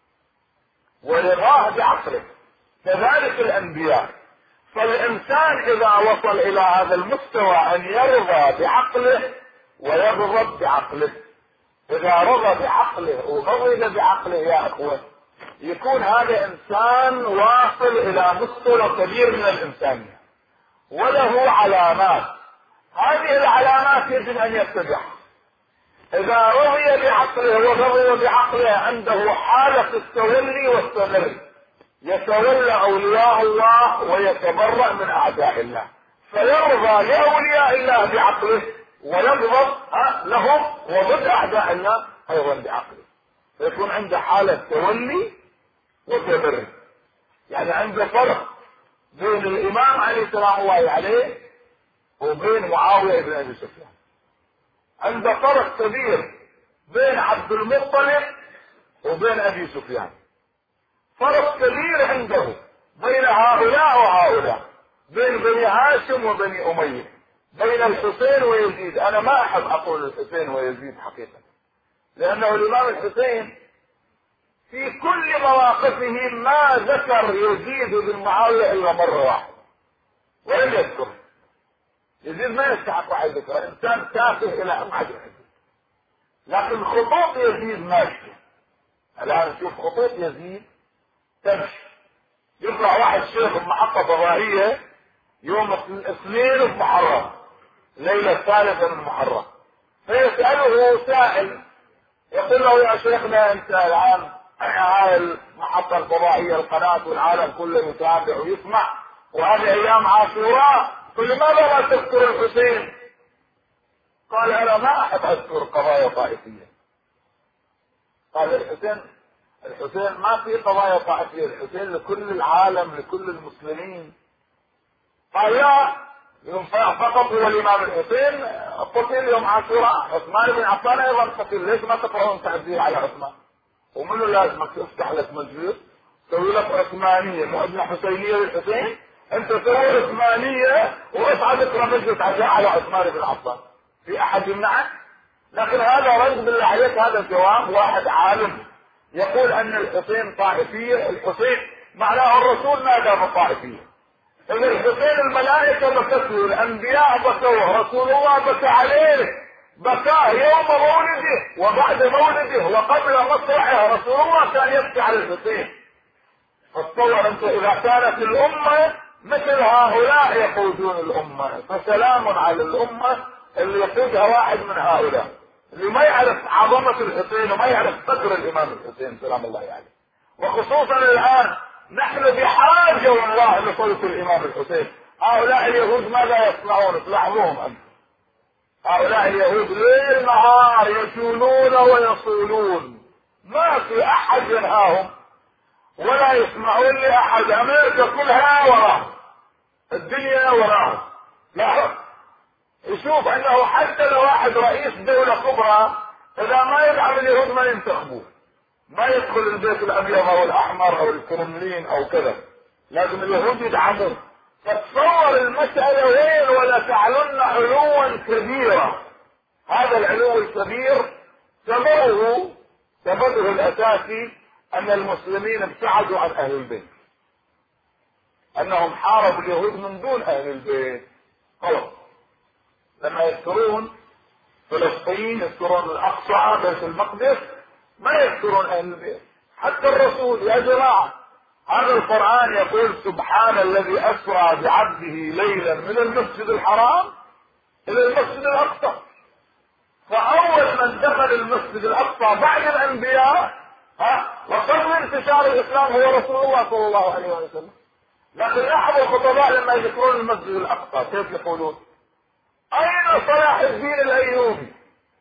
ورضاه بعقله، كذلك الأنبياء. فالإنسان إذا وصل إلى هذا المستوى أن يرضى بعقله ويغضب بعقله، إذا رضى بعقله وغضب بعقله يا أخوة، يكون هذا إنسان واصل إلى مستوى كبير من الإنسانية وله علامات. هذه العلامات يجب أن يتبعها. إذا رضي بعقله وغضب بعقله عنده حالة التولي والتبرئ، يتولى أولياء الله ويتبرأ من أعداء الله، فيرضى لأولياء الله بعقله ويغضب لهم وضد أعداء الله أيضا بعقله، فيكون عنده حالة تولي وتبرئ. يعني عنده فرق بين الإمام علي سلام الله عليه وبين معاوية بن أبي سفيان، عنده فرق كبير بين عبد المطلب وبين أبي سفيان، فرق كبير عنده بين هؤلاء وهؤلاء، بين بني هاشم وبني أمية، بين الحسين ويزيد. أنا ما أحب أقول الحسين ويزيد حقيقة، لأنه الإمام الحسين في كل مواقفه ما ذكر يزيد بن معاوية إلا مرة واحدة ولم يذكر. يزيد ما يستحق واحد ذكر، إنسان تافه إلى أبعد الحدود، لكن خطوط يزيد ماشية. الآن نشوف خطوط يزيد تمشي. يطلع واحد شيخ بمحطة فضائية يوم الاثنين بمحرم، الليلة الثالثة من محرم، فيسأله سائل يقول له: يا شيخنا أنت الآن هاي المحطة الفضائية القناة والعالم كله يتابع ويسمع، وهذه أيام عاشوراء، لماذا لا تذكر الحسين؟ قال: أنا ما أحب أذكر قضايا طائفية. قال: الحسين ما في قضايا طائفية، الحسين لكل العالم لكل المسلمين. قال: لا، يوم فقط هو الإمام الحسين قتل يوم عاشوراء، عثمان بن عفان أيضا قتل، ليش ما تقرأون تعزية على عثمان؟ ومنه لازمك تفتح لك مجلس تسوي لك عثمانية مو ابن حسينية للحسين؟ أنت تسوي عثمانية واصعد اقرأ مجلس عزاء على عثمان بن عفان، في أحد يمنعك؟ لكن هذا رد بالله عليك، هذا الجواب واحد عالم يقول أن الحسين طائفية. الحسين معناه الرسول نادى بالطائفية. إن الحسين الملائكة بكته، الأنبياء بكوه، رسول الله بكى عليه، بكاه يوم مولده وبعد مولده وقبل مصرعه، رسول الله كان يبكي على الحسين. فتصور أنت إذا كانت الأمة مثل هؤلاء يقودون الأمة، فسلام على الأمة اللي يقودها واحد من هؤلاء اللي ما يعرف عظمة الحسين وما يعرف قدر الإمام الحسين سلام الله عليه. وخصوصا الآن نحن بحاجة والله لصوت الإمام الحسين. هؤلاء اليهود ماذا يصنعون؟ تلاحظوهم أنت، هؤلاء اليهود ليل نهار يشولون ويصولون، ما في أحد ينهاهم. ولا يسمعون لأحد. أمريكا كلها وراه، الدنيا وراه. لا، يشوف أنه حتى لو واحد رئيس دولة كبرى إذا ما يدعم اليهود ما ينتخبوه، ما يدخل البيت الأبيض أو الأحمر أو الكرملين أو كذا، لازم اليهود يدعموه. فتصور المسألة وين، ولا تعلن علوا كبيرا. هذا العلو الكبير سببه الأساسي أن المسلمين ابتعدوا عن أهل البيت، أنهم حاربوا اليهود من دون أهل البيت. خلاص، لما يذكرون فلسطين، يذكرون الأقصى، بيت المقدس، ما يذكرون أهل البيت. حتى الرسول، يا جماعة هذا القرآن يقول سبحان الذي أسرى بعبده ليلا من المسجد الحرام إلى المسجد الأقصى. فأول من دخل المسجد الأقصى بعد الأنبياء وقبل انتشار الإسلام هو رسول الله صلى الله عليه وسلم. لكن لاحظوا الخطباء لما يذكرون المسجد الأقصى كيف يقولون؟ أين صلاح الدين الأيوبي؟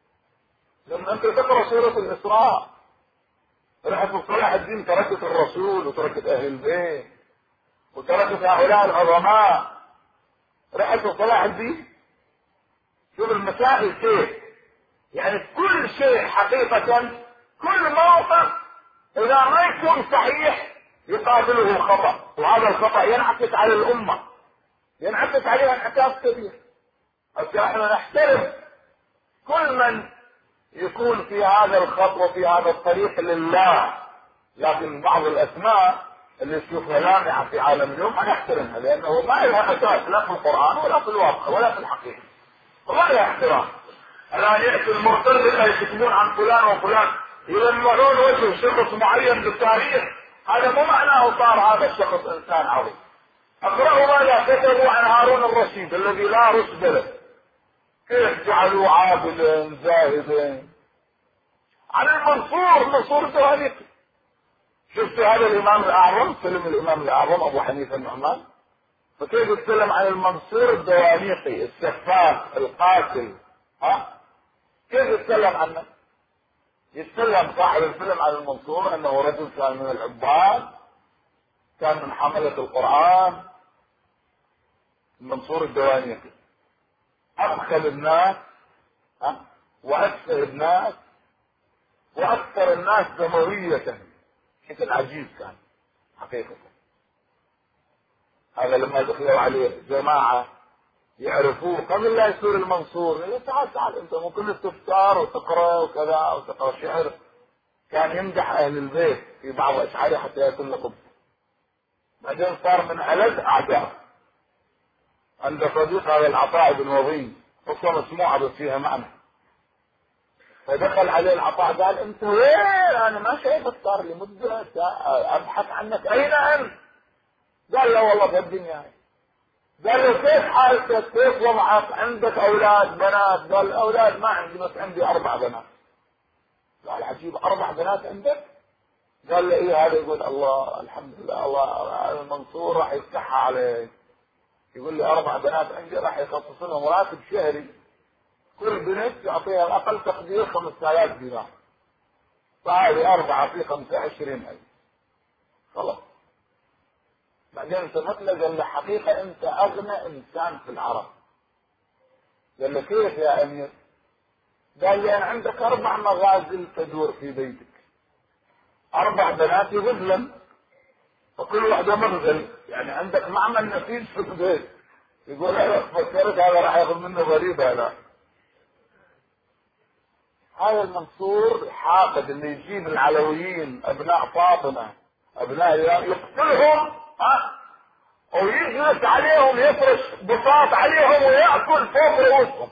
لما أنت تقرأ سورة الإسراء رحت صلاح الدين تركت الرسول وتركت أهل البيت وتركت هؤلاء العظماء، رحت صلاح الدين. شوف المسائل كيف، يعني كل شيء حقيقة، كل موقف إذا ما يكون صحيح يقابله خطأ، وهذا الخطأ ينعكس على الأمة، ينعكس عليها انعكاس كبير. احنا نحترم كل من يكون في هذا الخط وفي هذا الطريق لله، لكن بعض الأسماء اللي تشوفها لامعة في عالم اليوم ما نحترمها، لأنه ما لها أساس لا في القرآن ولا في الواقع ولا في الحقيقة، وما لها احترام. الآن يأتي المعتزلة يكتبون عن فلان وفلان، يلمعون وجه شخص معين بالتاريخ، هذا مو معناه صار هذا الشخص إنسان عظيم. اقرأوا ماذا كتبوا عن هارون الرشيد الذي لا رشد له، كيف جعلوا عابدا زاهدا. عن منصور الدوانيقي، شفت هذا الإمام الأعظم، فيلم الإمام الأعظم أبو حنيفة النعمان، فكيف يتكلم عن المنصور الدوانيقي السفاح القاتل، كيف يتكلم عنه؟ يتكلم صاحب الفيلم عن المنصور أنه رجل كان من العباد، كان من حملة القرآن. المنصور الدوانيقي أبخل الناس وأكثر الناس وأكثر الناس دموية، حيث العجيز كان حقيقة. هذا لما دخلوا عليه جماعة يعرفوه قبل لا يصير المنصور، يقول تعال انت ممكن تفتار وتقرأ وكذا وتقرأ شعر. كان يمدح أهل البيت في بعض أشعاره حتى يكون لكم. بعدين صار من ألذ أعداء. عند صديق هذا العطاء بن وظيف، قصة مسموعة بس فيها معنى. فدخل عليه العطاء قال انت وين؟ انا ما شايفك، صار لي مدة ابحث عنك، اين انت؟ قال له والله في الدنيا. قال له كيف حالتك؟ كيف وضعك؟ عندك اولاد بنات؟ قال اولاد ما عندي، بس عندي 4 بنات. قال عجيب، 4 بنات عندك؟ قال له ايه هذا؟ يقول الله الحمد لله، الله المنصور راح يفتحها عليك. يقول لي 4 بنات عندي راح يخصص لهم راتب شهري، كل بنت يعطيها الاقل تقدير 5000 دينار، فهذه 4 في 25,000. خلاص. بعدين انت مطلق، قال له حقيقة انت اغنى انسان في العرب. قال له كيف يا امير؟ قال لي انا عندك 4 مغازل تدور في بيتك، 4 بنات غزلا، وكل واحدة مغزل، يعني عندك معمل نفيس في البيت. يقول انا فكرت هذا راح ياخذ منه ضريبة. لا، هذا المنصور حاقد اللي يجيب العلويين ابناء فاطمة ابناء يقتلهم ويجلس عليهم، يفرش بساط عليهم ويأكل فوق رؤوسهم.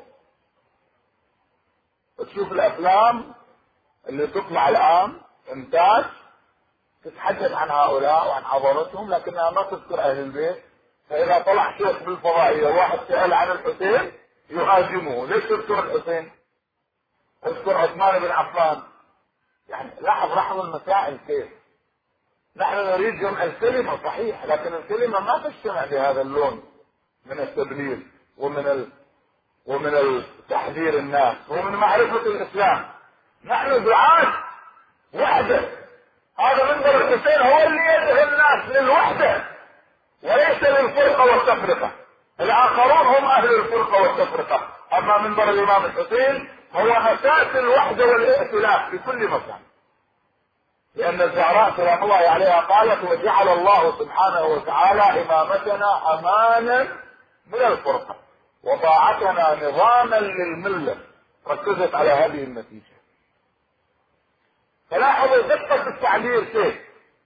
تشوف الافلام اللي تطلع الان انتاج تتحدث عن هؤلاء وعن عظمتهم، لكنها ما تذكر اهل البيت. فاذا طلع شيخ بالفضائية واحد سأل عن الحسين يهاجمه، ليش تذكر الحسين؟ اذكر عثمان بن عفان. يعني لاحظ المسائل كيف. نحن نريد جمع الكلمة صحيح، لكن الكلمة ما تجتمع بهذا اللون من التبليغ ومن تحذير الناس ومن معرفة الإسلام. نحن دعاة وحدة، هذا منبر الحسين هو اللي يدعو الناس للوحدة وليس للفرقة والتفرقة. الآخرون هم أهل الفرقة والتفرقة، أما منبر الإمام الحسين هو أساس الوحدة والائتلاف في كل مكان. لأن الزهراء سلام الله عليها قالت: وجعل الله سبحانه وتعالى إمامتنا أمانا من الفرقة وطاعتنا نظاما للملة. ركزت على هذه النتيجة. فلاحظوا دقة التعبير كيف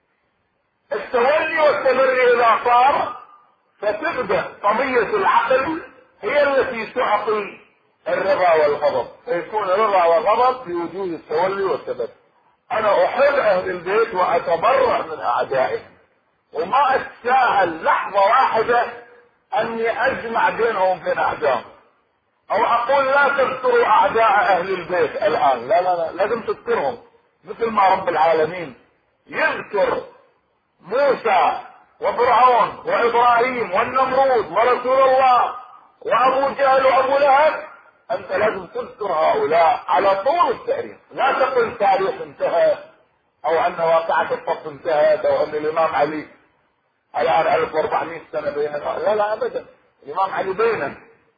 التولي والتبري إذا صار فتبدأ قضية العقل هي التي تعطي الرضا والغضب، فيكون الرضا والغضب في وجوه التولي والتبري. أنا أحب أهل البيت وأتبرأ من أعدائهم، وما أتساهل لحظة واحدة أني أجمع بينهم وبين أعدائهم، أو أقول لا تذكروا أعداء أهل البيت الآن. لا لا لا، لازم تذكرهم مثل ما رب العالمين يذكر موسى وفرعون وإبراهيم والنمرود ورسول الله وأبو جهل وأبو لهب. أنت لازم تذكر هؤلاء على طول التاريخ، لا تقل تاريخ انتهى أو أن واقعة الصف انتهت أو أن الإمام علي الآن 1400 سنة بيننا. لا لا أبدا، الإمام علي بيننا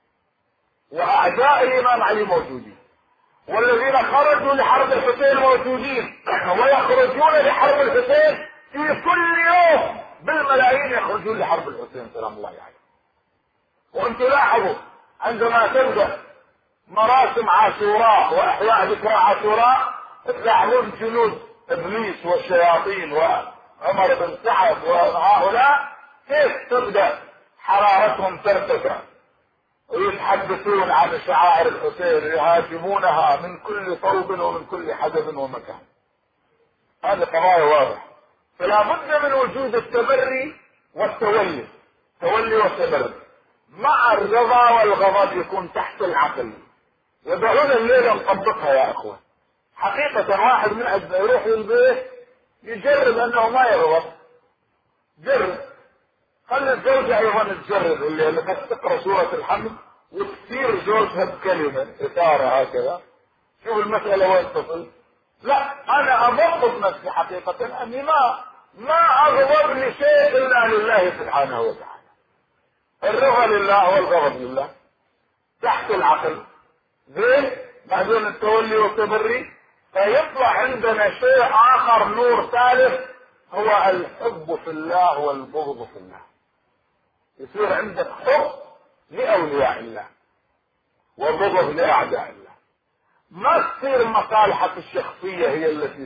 وأعداء الإمام علي موجودين، والذين خرجوا لحرب الحسين موجودين، ويخرجون لحرب الحسين في كل يوم بالملايين يخرجون لحرب الحسين سلام الله عليه. وانتم لاحظوا عندما تبدأ مراسم عاشوراء واحياء ذكرى عاشوراء تلاحظون جنود ابليس والشياطين وعمر بن سعد وهؤلاء كيف تبدأ حرارتهم ترتفع ويتحدثون عن شعائر الحسين، يهاجمونها من كل صوب ومن كل حدب ومكان. هذه قضايا واضحة. فلا بد من وجود التبري والتولي، تولي والتبري مع الرضا والغضب يكون تحت العقل. ودعونا الليلة نطبقها يا اخوة. حقيقة واحد من عندنا يروح للبيت يجرب انه ما يغضب، جرب. خلي الزوجة ايضا تجرب، اللي قد تقرأ سورة الحمد وتصير زوجها بكلمة إثارة هكذا، شوف المسألة وين تصل. لا، انا اضبط نفسي حقيقة اني ما اغضب لشيء الا لله سبحانه وتعالى. الرضا لله والغضب لله تحت العقل. زين، بعدين التولي والتبري، فيطلع عندنا شيء اخر، نور ثالث، هو الحب في الله والبغض في الله. يصير عندك حب لأولياء الله وبغض لأعداء الله. ما تصير مصالحك الشخصية هي التي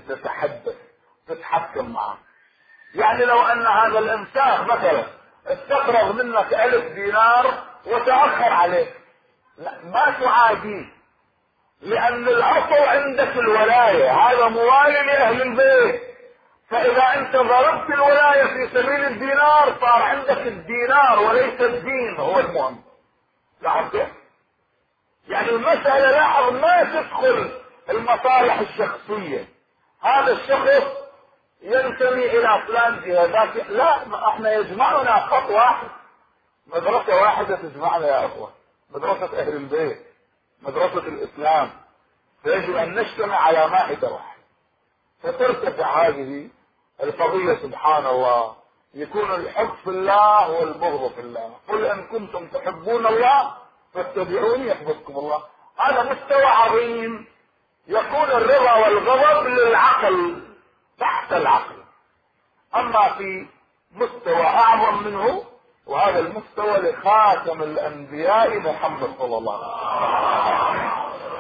تتحكم معك. يعني لو ان هذا الانسان مثلا استقرض منك 1000 دينار وتأخر عليك، لا، ما تعاديه، لان الاصل عندك الولاية، هذا موالي لأهل البيت. فاذا انت ضربت الولاية في سبيل الدينار صار عندك الدينار وليس الدين هو المهم. لاحظت؟ يعني المسألة لاحظ ما تدخل المصالح الشخصية، هذا الشخص ينتمي الى فلان جهادات، لا، احنا يجمعنا خط واحد، مدرسة واحدة تجمعنا يا اخوة، مدرسة اهل البيت، مدرسة الاسلام. فيجب ان نجتمع على مائدة واحدة فترتفع هذه القضية. سبحان الله، يكون الحب في الله والبغض في الله. قل ان كنتم تحبون الله فاتبعوني يحببكم الله. هذا مستوى عظيم، يكون الرضا والغضب للعقل تحت العقل. اما في مستوى اعظم منه، وهذا المستوى لخاتم الانبياء محمد صلى الله عليه وسلم،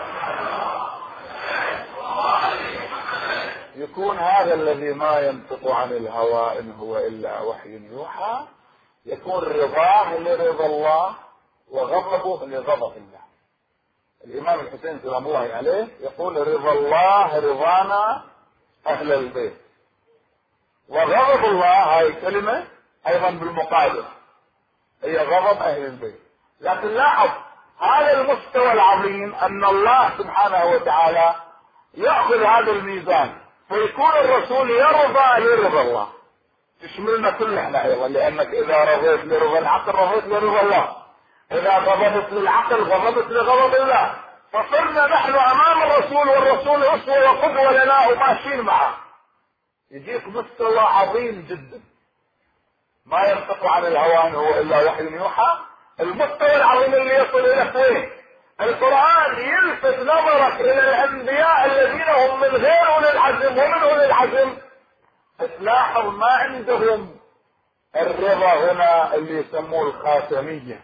يكون هذا الذي ما ينطق عن الهوى ان هو الا وحي يوحى، يكون رضاه لرضا الله وغضبه لغضب الله. الامام الحسين سلام الله عليه يقول: رضا الله رضانا اهل البيت، وغضب الله، هاي كلمة ايضا بالمقابل هي غضب اهل البيت. لكن لاحظ هذا المستوى العظيم ان الله سبحانه وتعالى يأخذ هذا الميزان، فيكون الرسول يرضى لرضا الله، تشملنا كلنا ايضا، لانك اذا رضيت لرضا العقل رضيت لرضا الله، اذا غضبت للعقل غضبت لغضب الله. فصرنا نحن امام الرسول، والرسول اسوة وقدوة لنا وماشيين معه. يجيك مستوى عظيم جدا، ما ينطق عن الهوى إن هو إلا وحي يوحى. المستوى العظيم اللي يصل إلى وين؟ القرآن يلفت نظرك إلى الأنبياء الذين هم من غير أولي العزم ومن أولي العزم، تلاحظ ما عندهم الرضا هنا اللي يسموه الخاتمية.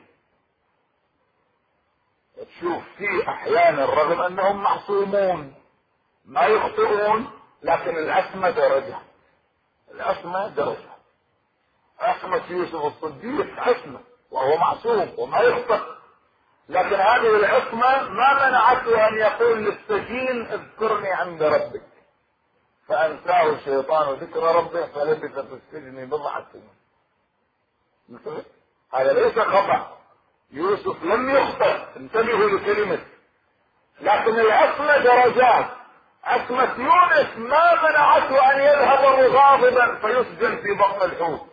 تشوف في أحيانا رغم أنهم معصومون ما يخطئون، لكن العصمة درجة، العصمة درجة. عصمة يوسف الصديق عصمة وهو معصوم وما يخطئ، لكن هذه العصمة ما منعته أن يقول للسجين اذكرني عند ربك، فأنساه الشيطان ذكر ربه فلبث في السجن بضعة سنين. هذا ليس خطأ، يوسف لم يخطئ، انتبهوا لكلمة. لكن العصمة درجات. عصمة يونس ما منعته أن يذهب مغاضبا فيسجن في بطن الحوت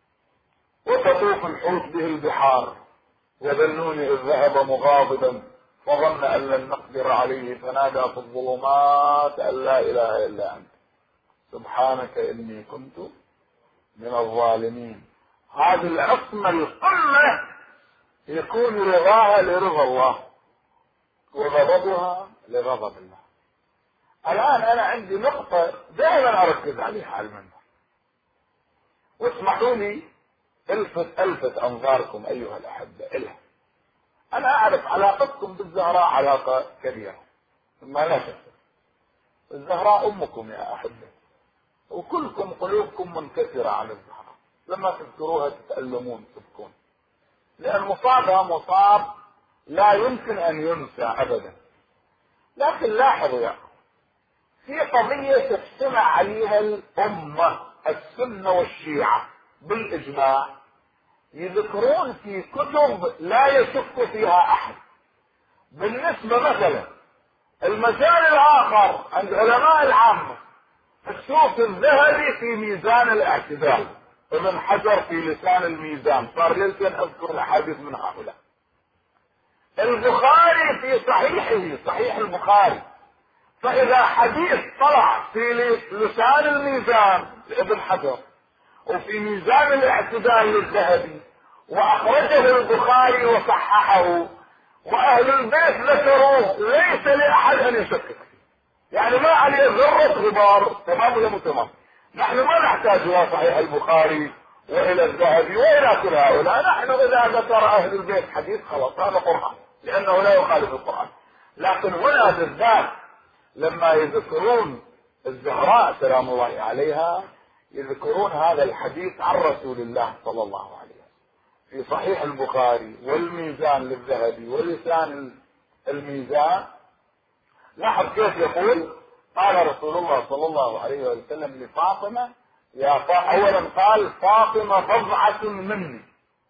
وتطوف الحوت به البحار، وذنوني إذ ذهب مغاضبا فظن أن لن نقدر عليه فنادى في الظلمات أن لا إله إلا أنت سبحانك إني كنت من الظالمين. هذه العصمة القمة يكون رضاها لرضا الله وغضبها لغضب الله. الآن أنا عندي نقطة دائما أركز عليها على المنبر، واسمحوا لي ألفت أنظاركم أيها الأحبة إلها. أنا أعرف علاقتكم بالزهراء علاقة كبيرة، ثم لا شك الزهراء أمكم يا أحبة، وكلكم قلوبكم منكسرة عن الزهراء، لما تذكروها تتألمون تبكون، لأن مصابها مصاب لا يمكن أن ينسى أبدا. لكن لاحظوا يا أخي، في قضية تجتمع عليها الأمة السنة والشيعة بالإجماع، يذكرون في كتب لا يشك فيها أحد. بالنسبة مثلا المجال الآخر عند علماء العامة، تشوف الذهبي في ميزان الاعتدال، ابن حجر في لسان الميزان، صار يمكن أذكر الأحاديث من هؤلاء. البخاري في صحيحه صحيح البخاري، فإذا حديث طلع في لسان الميزان لابن حجر وفي ميزان الاعتدال للذهبي وأخرجه البخاري وصححه وأهل البيت ذكروه، ليس لأحد أن يشكك فيه، يعني ما عليه ذرة غبار. تمام ولا مو تمام؟ نحن ما نحتاج إلى صحيح البخاري وإلى الذهبي وإلى كل هؤلاء. نحن إذا ذكر أهل البيت حديث خلاص هذا قرآن، لأنه لا يخالف القرآن. لكن هنا بالذات لما يذكرون الزهراء سلام الله عليها، يذكرون هذا الحديث عن رسول الله صلى الله عليه وسلم في صحيح البخاري والميزان للذهبي ولسان الميزان. لاحظ كيف يقول: قال رسول الله صلى الله عليه وسلم لفاطمة أولا قال: فاطمة بضعة مني،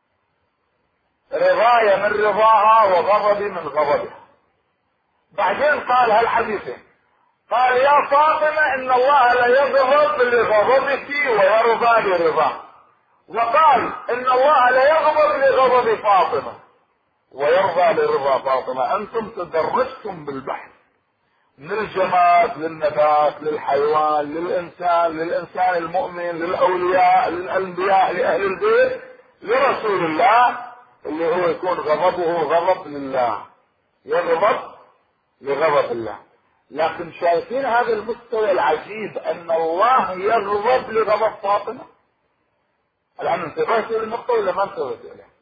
رضاي من رضاها وغضبي من غضبها. بعدين قال هالحديثين، قال: يا فاطمة إن الله لا يغضب لغضبك ويرضى لرضاه، وقال إن الله لا يغضب لغضب فاطمة ويرضى لرضا فاطمة. أنتم تدرجتم بالبحث من الجماد للنبات للحيوان للإنسان المؤمن للأولياء للأنبياء لأهل البيت لرسول الله، اللي هو يكون غضبه غضب لله، يغضب لغضب الله. لكن شايفين هذا المستوى العجيب أن الله يغضب لغضب فاطمة؟ الآن انتبهتوا للنقطة ولا ما انتبهتوا إليها؟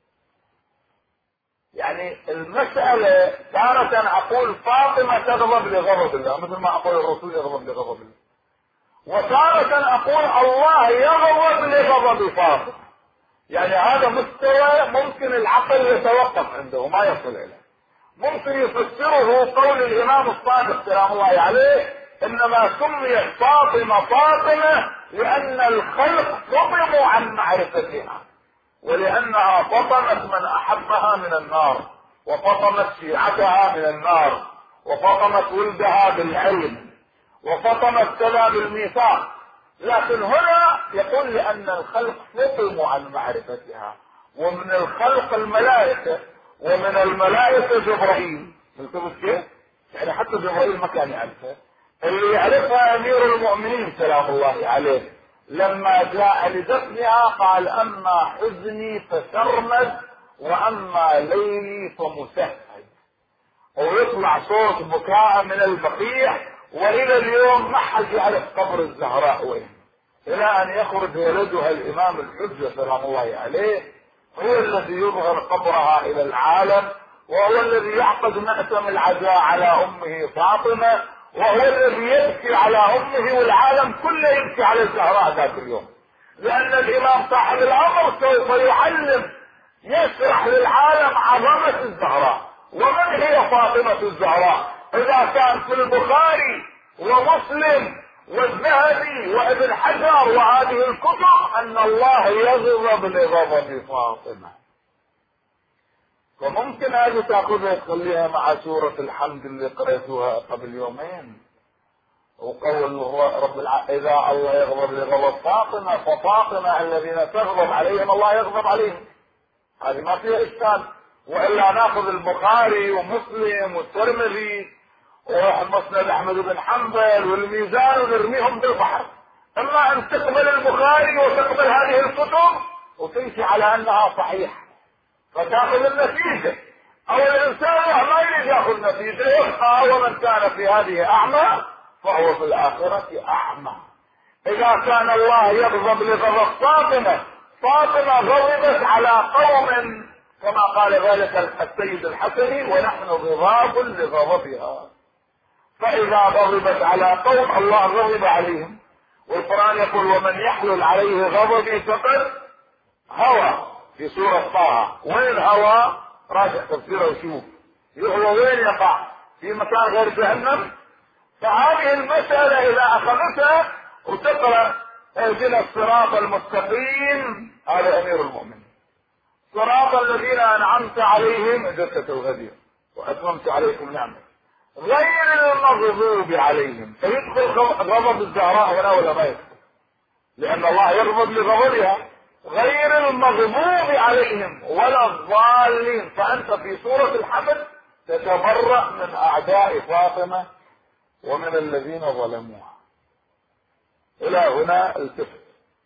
يعني المسألة تارة أقول فاطمة تغضب لغضب الله مثل ما أقول الرسول يغضب لغضب الله، وتارة أقول الله يغضب لغضب فاطمة. يعني هذا مستوى ممكن العقل يتوقف عنده ما يصل إليه. ممكن يفسره قول الإمام الصادق سلام الله عليه: إنما سميت فاطمة فاطمة لأن الخلق فطموا عن معرفتها، ولأنها فطمت من أحبها من النار، وفطمت شيعتها من النار، وفطمت ولدها بالعلم، وفطمت كذا بالميثاق. لكن هنا يقول لأن الخلق فطموا عن معرفتها، ومن الخلق الملائكة، ومن الملائكة جبرائيل. انتبهوا كيف؟ يعني حتى جبرائيل ما كان يعرفه، اللي يعرفها امير المؤمنين سلام الله عليه لما جاء لدفنها قال: اما حزني فسرمد واما ليلي فمسهد. ويطلع صوت بكاء من البقيع، والى اليوم ما حد يعرف قبر الزهراء وين، الى ان يخرج ولدها الامام الحجة سلام الله عليه، هو الذي يظهر قبرها الى العالم، وهو الذي يعقد مأتم العزاء على امه فاطمة، وهو الذي يبكي على امه، والعالم كله يبكي على الزهراء ذاك اليوم، لان الامام صاحب الامر سوف يعلم يشرح للعالم عظمة الزهراء. ومن هي فاطمة الزهراء؟ اذا كان في البخاري ومسلم والذهبي وابن حجر وهذه الكتب ان الله يغضب لغضب فاطمة، فممكن هذه تاخذها تخليها مع سورة الحمد اللي قرأتوها قبل يومين، وقول رب اذا الله يغضب لغضب فاطمة ففاطمة الذين تغضب عليهم الله يغضب عليهم، هذه ما فيها اشكال. والا ناخذ البخاري ومسلم والترمذي ومسند احمد بن حنبل والميزان ونرميهم بالبحر. اما ان تقبل البخاري وتقبل هذه الكتب وتمشي على انها صحيحه فتاخذ النتيجه، او الانسان ما يريد ياخذ نتيجه يبقى، ومن كان في هذه اعمى فهو في الاخره اعمى. اذا كان الله يغضب لغضب فاطمه، فاطمه غضبت على قوم كما قال ذلك السيد الحسني: ونحن غضاب لغضبها. فاذا غضبت على قوم الله غضب عليهم، والقرآن يقول: ومن يحلل عليه غضبي فقد هوى، في سورة طه. وين هوى؟ راجع تفسيره وشوف هو وين يقع، في مكان غير جهنم. فهذه المسألة اذا اخذتها وتقرأ اهدنا الصراط المستقيم، هذا امير المؤمنين، صراط الذين انعمت عليهم جثة الغدير واتممت عليكم نعمة غير المغضوب عليهم. فيدخل غضب الزهراء هنا ولا ما يدخل؟ لان الله يغضب لغضبها. غير المغضوب عليهم ولا الضالين. فانت في سورة الحمد تتبرأ من اعداء فاطمة ومن الذين ظلموها. الى هنا التفت،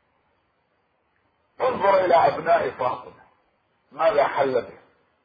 انظر الى ابناء فاطمة ماذا حل به.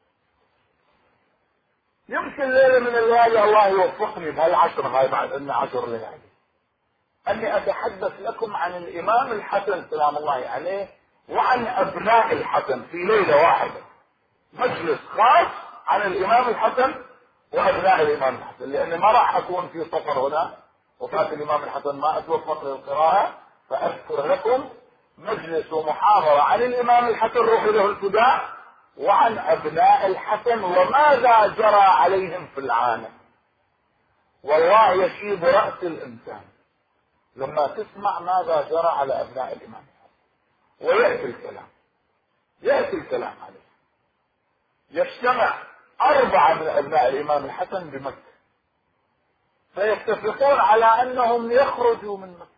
يمكن ليلة من الليالي الله يوفقني بهالعشر هاي بعد ان 10 ليالي اني اتحدث لكم عن الامام الحسن سلام الله عليه وعن ابناء الحسن في ليلة واحدة، مجلس خاص عن الامام الحسن وابناء الامام الحسن، لاني ما راح اكون في سفر هنا وفات الامام الحسن ما اتوفق للقراءة، فاذكر لكم مجلس ومحاضرة عن الامام الحسن روح له الفداء وعن ابناء الحسن وماذا جرى عليهم في العالم. والله يشيب رأس الانسان لما تسمع ماذا جرى على ابناء الامام الحسن. ويأتي الكلام عليه. يجتمع 4 من ابناء الامام الحسن بمكة، فيتفقون على انهم يخرجوا من مكة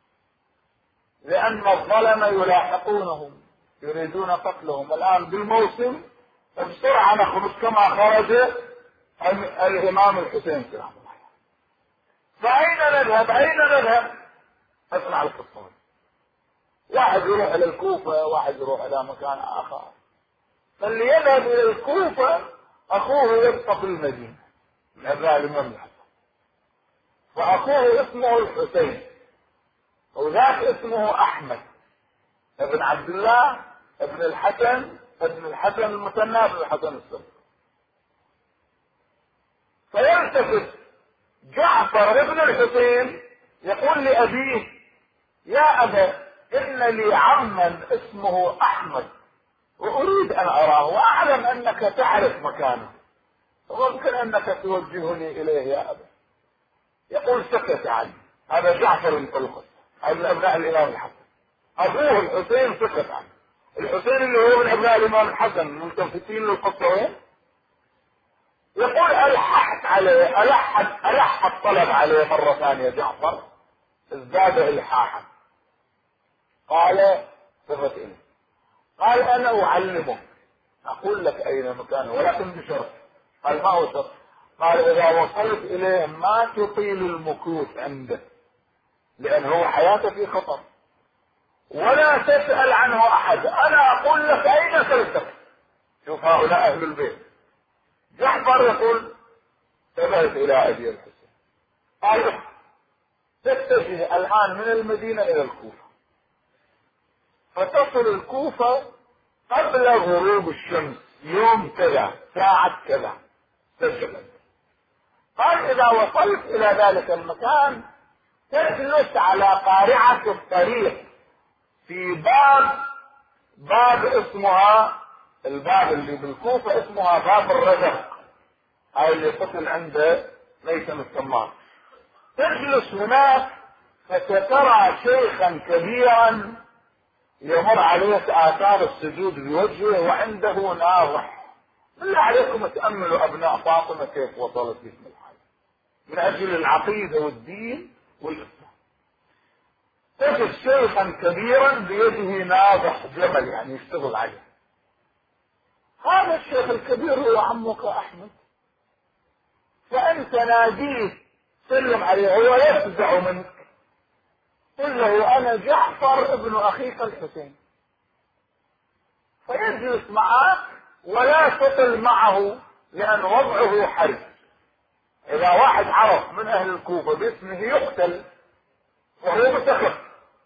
لان الظلم يلاحقونهم يريدون قتلهم. الان بالموسم بسرعة نخرج كما خرج الامام الحسين سلام الله. فاين نذهب؟ اسمع القصة. واحد يروح الى الكوفة، واحد يروح الى مكان اخر. فاللي يذهب الى الكوفة اخوه يبقى في المدينة من ابناء الامام الحسن، واخوه اسمه الحسين وذاك اسمه احمد ابن عبد الله ابن الحسن المثنى ابن الحسن الصغير. فيلتفت جعفر ابن الحسين يقول لأبيه: يا أبا إن لي عما اسمه أحمد وأريد أن أراه وأعلم أنك تعرف مكانه وممكن أنك توجهني إليه يا أبا. يقول: سكت عني. هذا جعفر بن طلقة، هذا من أبناء الإمام الحسن. أبوه الحسين سكت عنه. الحسين اللي هو من ابناء الامام الحسن ملتفتين للقصة وين؟ يقول: ألححت عليه، ألح الطلب عليه مرة ثانية جعفر، ازداد إلحاحا. قال: صفت إلي. قال: أنا أعلمك، أقول لك أين مكانه ولكن بشرط. قال: ما هو شرط؟ قال إذا وصلت إليه ما تطيل المكوث عنده، لأن هو حياته في خطر، ولا تسأل عنه أحد. أنا أقول لك أين تلتفت. شوف هؤلاء أهل البيت. جعفر يقول ذهبت إلى أبي الحسين، قال تتجه الآن من المدينة إلى الكوفة، فتصل الكوفة قبل غروب الشمس يوم كذا ساعة كذا سجلت. قال إذا وصلت إلى ذلك المكان تجلس على قارعة الطريق في باب اسمها، الباب اللي بالكوفة اسمها باب الرزق، هاي اللي قتل عند ميثم السمان. تجلس هناك فسترى شيخا كبيرا يمر عليه آثار السجود بوجهه وعنده ناضح. بالله عليكم تأملوا أبناء فاطمة كيف وصلت بهم الحال من أجل العقيدة والدين والإسلام. تجد شيخا كبيرا بيده ناضح جمل يعني يشتغل عليه. هذا الشيخ الكبير هو عمك أحمد، فأنت ناديه سلم عليه، هو يفزع منك، قل له أنا جعفر ابن أخيك الحسين، فيجلس معك ولا تطل معه لأن وضعه حرج. إذا واحد عرف من أهل الكوفة باسمه يقتل وهو متخف.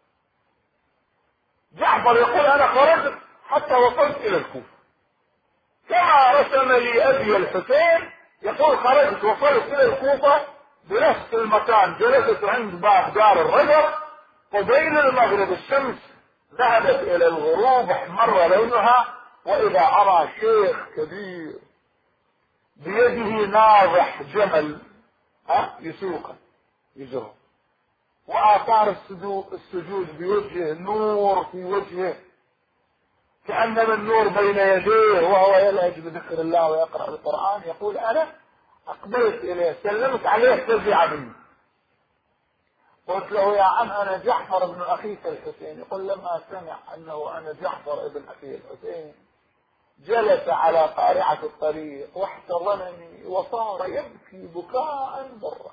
جعفر يقول أنا خرجت حتى وصلت إلى الكوفة، كما رسم لي أبي الحسين يقول خرجت وصلت إلى الكوفة بنفس المكان، جلست عند باب دار الرجل قبيل المغرب، الشمس ذهبت إلى الغروب احمر لونها، وإذا أرى شيخ كبير بيده ناضح جمل يسوقه يجره، وآثار السجود بوجهه، نور في وجهه كأنما النور بين يديه وهو يلهج بذكر الله ويقرأ القرآن. يقول أنا أقبلت إليه سلمت عليه فزع مني، قلت له يا عم أنا جعفر ابن أخيك الحسين. يقول لما سمع أنه أنا جعفر ابن أخي الحسين جلس على قارعة الطريق واحتضنني وصار يبكي بكاء برا،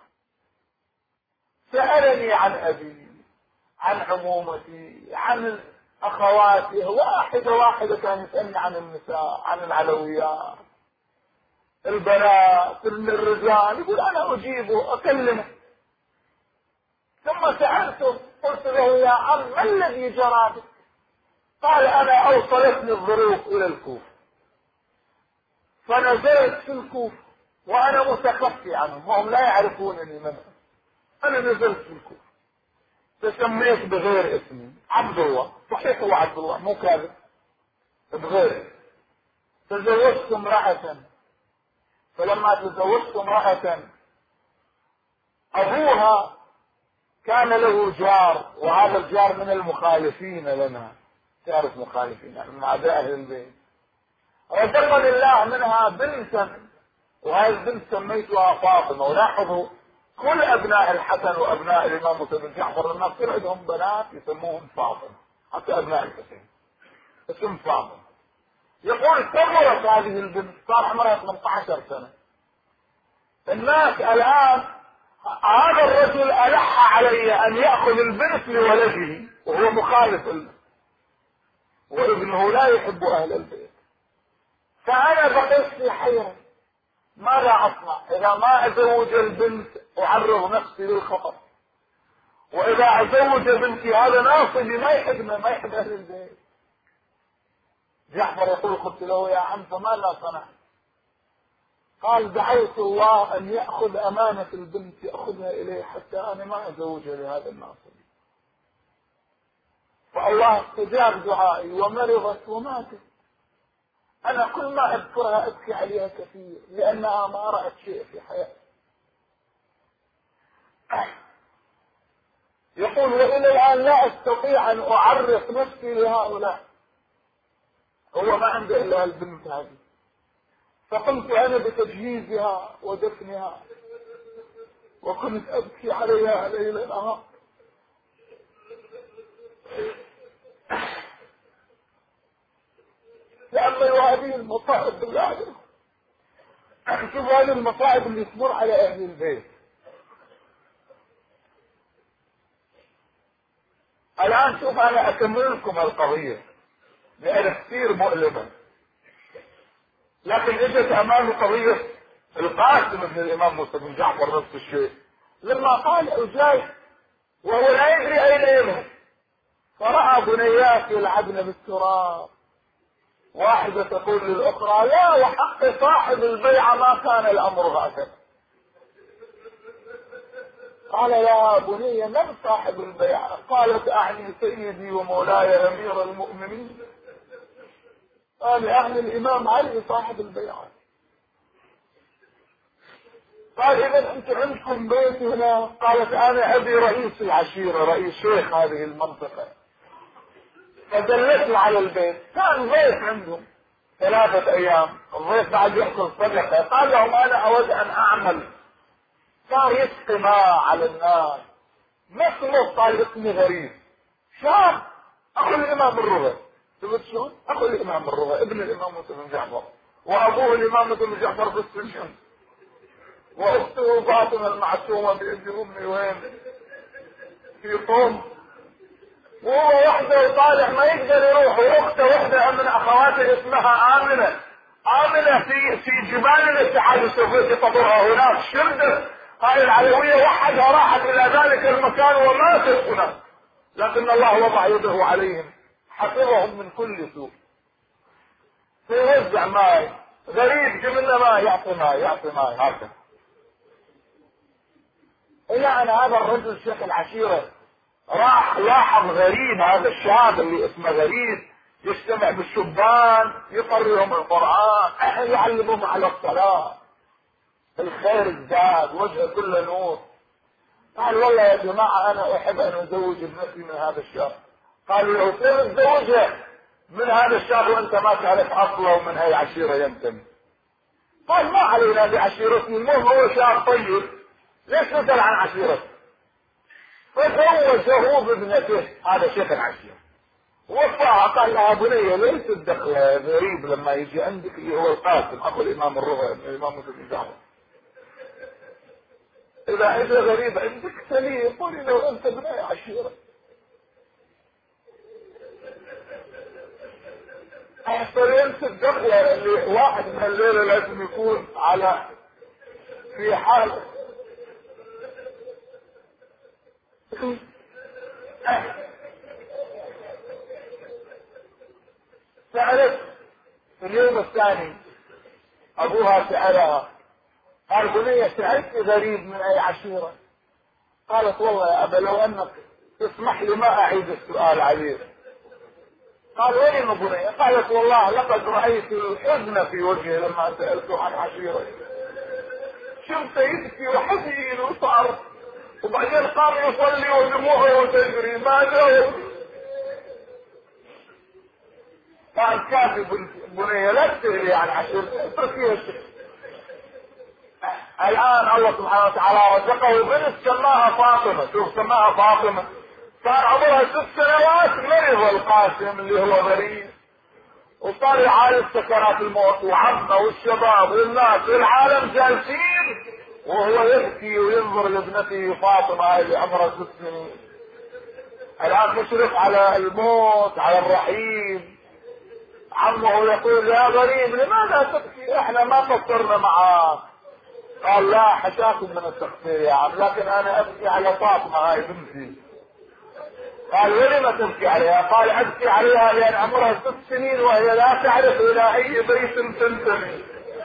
سألني عن أبي، عن عمومتي، عن أخواتي، واحدة كان يسألني عن النساء، عن العلويات، البنات، الرجال. يقول أنا أجيبه أكلمه. ثم سألته قلت له يا عم ما الذي جرى بك؟ قال أنا أوصلتني الظروف إلى الكوفة فنزلت في الكوفة وأنا متخفي عنهم وهم لا يعرفونني من أنا نزلت في الكوفة، تسميت بغير اسمي عبد الله، صحيح هو عبد الله مو كاذب، بغير. تزوجت امرأة، فلما تزوجت امرأة أبوها كان له جار، وهذا الجار من المخالفين لنا، تعرف مخالفين يعني من أعداء أهل البيت. رزقني الله منها بنتا، وهذه البنت سميتها فاطمة. ولاحظوا كل أبناء الحسن وأبناء الإمام موسى بن جعفر لما يصير عندهم بنات يسموهم فاطمة، حتى أبناء الحسين اسم فاطمة. يقول كبرت هذه البنت صار عمرها 18 سنة. الناس الآن هذا الرجل ألح علي أن يأخذ البنت لولده وهو مخالف له، وابنه لا يحب أهل البيت. فأنا بقيت في حيرة ماذا أصنع؟ إذا ما أزوج البنت أعرض نفسي للخطر، وإذا أزوج بنتي هذا ناصبي ما يحبنا، ما يحب أهل البيت. جعفر يقول قلت له يا عم فماذا صنعت؟ قال دعيت الله أن يأخذ أمانة البنت يأخذها إليه حتى أنا ما أزوجها لهذا الناصب. فالله استجاب دعائي ومرضت وماتت. أنا كل ما أذكرها أبكي عليها كثير لأنها ما رأت شيء في حياتي. يقول وإلى الآن لا أستطيع أن أعرف نفسي لهؤلاء، هو ما عنده إلا البنت هذه. فقمت أنا بتجهيزها ودفنها وكنت أبكي عليها ليل نهار. تأملوا هذه المصائب بالله عليكم. شوف هذه المصائب اللي تمر على اهل البيت. الان شوف انا اكمل لكم القضية لأنها كثير مؤلمة، لكن اجت امامي قضية القاسم بن الامام موسى بن جعفر نفس الشيء، لما قال اجاي وهو لا يدري اين يذهب، فرأى بنيات يلعبن بالتراب، واحدة تقول للأخرى لا وحق صاحب البيعة ما كان الأمر هكذا. قال يا بني من صاحب البيعة؟ قالت أعني سيدي ومولاي أمير المؤمنين. قال أعني الإمام علي صاحب البيعة. قال إذا أنت عندكم بيت هنا؟ قالت أنا أبي رئيس العشيرة، رئيس شيخ هذه المنطقة. فدلتني على البيت، كان ضيف عندهم 3 أيام، الضيف بعد يأكل صدقة، قال لهم أنا أود أن أعمل، صار يسقي ماء على الناس، ما اسمه؟ قال اسمي غريب، شاب أخو الإمام الرضا. شفت شلون؟ أخو الإمام الرضا ابن الإمام موسى بن جعفر، وأبوه الإمام موسى بن جعفر في السجن، وأخته فاطمة المعصومة بإذن أمي وين؟ في قوم، وهو وحده وطالع ما يقدر يروح، واخته وحده من اخواته اسمها امنه. امنه في جبال الاتحاد السوفيتي قبرها هناك، شردت هاي العلويه وحدها راحت الى ذلك المكان وماتت هناك، لكن الله وضع يده عليهم حفظهم من كل سوء. فيوزع ماي، غريب جبنا ماي يعطي ماي يعطي ماي هكذا، الى ان هذا الرجل شيخ العشيره راح لاحظ غريب، هذا الشاب اللي اسمه غريب يجتمع بالشبان يقرئهم القرآن، يعلمهم على الصلاة، الخير ازداد، وجهه كله نور. قال والله يا جماعة أنا أحب أن أزوج ابنتي من هذا الشاب. قالوا له كيف تزوجها من هذا الشاب وأنت ما تعرف أصله ومن هاي العشيرة ينتمي؟ قال ما علينا بعشيرتي، المهم هو شاب طيب، ليش تسأل عن عشيرته؟ فزوجه بابنته هذا شيخ العشيرة، وفاها قال لها بنية ليس الدخل غريب لما يجي عندك اللي هو القاسم اخو الامام الرضا الامام موسى بن جعفر، اذا اجى غريب عندك سليم قولي لو انت بناء عشيرة. احترمت الدخلة اللي واحد من الليلة لازم يكون على في حال سألت في اليوم الثاني ابوها سألها، قال بنية سألت غريب من اي عشيرة؟ قالت والله يا ابا لو انك تسمح لي ما اعيد السؤال عليه. قال وين بنية؟ قالت والله لقد رأيت الحزن في وجهه لما سألته عن عشيرته، شفت يبكي وحزين وصار، وبعدين قام يصلي ودموعه تجري، ما جاوب. قال كاتب بنية لا تسألي عن عشيرته، اتركيها الشيء. الان الله سبحانه وتعالى رزقه بنت سماها فاطمة، شوف سماها فاطمة، صار عمرها 6 سنوات، مرض القاسم اللي هو غريب، وصار يعالج سكرات الموت، وعمه والشباب والناس والعالم جالسين وهو يبكي وينظر لابنته فاطمة هاي اللي عمرها 6 سنين. الان مشرف على الموت على الرحيم. عمه يقول يا غريب لماذا تبكي؟ احنا ما قصرنا معاك. قال لا حشاكم من التقصير يا عم، لكن انا ابكي على فاطمة هاي بنتي. قال ولما تبكي عليها؟ قال ابكي عليها لان عمرها 6 سنين وهي لا تعرف الى اي بيت تنتمي.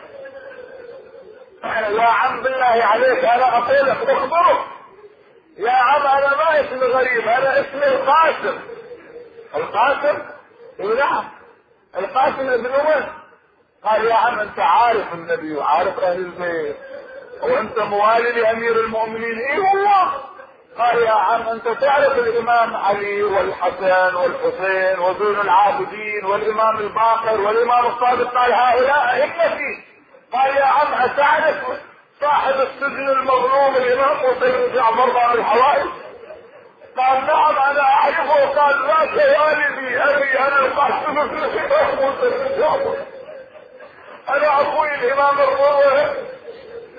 يا عم بالله عليك انا اقولك اخبرك يا عم انا ما اسمي غريب، انا اسمي القاسم. القاسم؟ نعم القاسم ابن من؟ قال يا عم انت عارف النبي وعارف اهل البيت وانت موالي لامير المؤمنين. اي والله. قال يا عم انت تعرف الامام علي والحسن والحسين وزين العابدين والامام الباقر والامام الصادق؟ قال هؤلاء ائمتي. قال يا عم اتعرف صاحب السجن المظلوم الامام موسى بن جعفر بن الحوائج؟ قال نعم انا اعرفه. قال ذاك والدي ابي انا القاسم بن موسى بن جعفر، انا اخوي الامام الرضا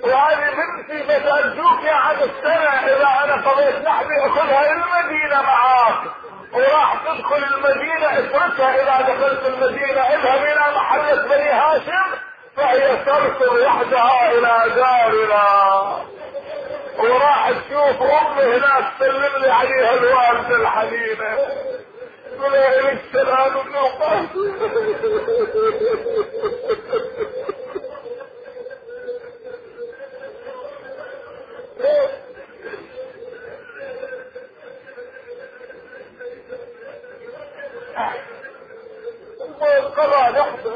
وهذه بنتي بتأجوك يا عد السنة اذا انا قضيت نحبي اخذها المدينة معاك، وراح تدخل المدينة اتركها، اذا دخلت المدينة اذهب الى محلة بني هاشم فهي ترسل وحدها الى دارنا، وراح تشوف امي هناك تسلم لي عليها الوالدة الحنينة، تقول لها الك سلام ابن القاسم. القضاء يحدث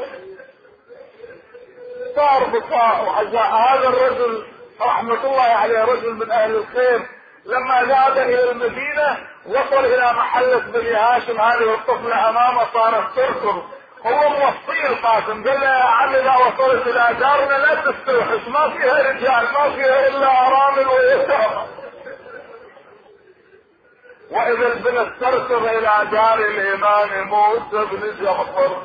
صار بكاء وعزاء. هذا الرجل رحمة الله عليه رجل من اهل الخير، لما ذهب الى المدينة وصل الى محلة بني هاشم، هذه الطفلة امامه صارت تركض، هو موصي القاسم قال له يا عم اذا وصلت الى دارنا لا تستوحش، ما فيها رجال ما فيها الا ارامل ويتامى. واذا البنت تركض الى دار الامام موسى بن جعفر،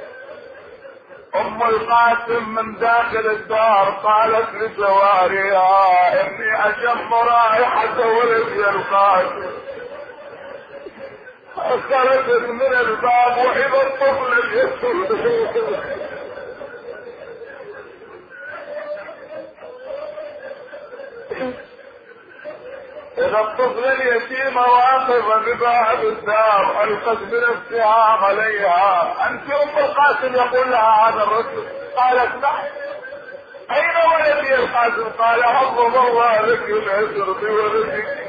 ام القاسم من داخل الدار قالت لجوارها اني اشم رائحة ولدي القاسم، خرجت من الباب واذا الطفل اليتيم اذا الطفل اليتيم واقفا بباب الدار القت بنفسها عليها. انت ام القاسم يقول لها هذا الرجل، قالت نعم. اين ولدي القاسم؟ قال حفظ الله لك العسر بولدك.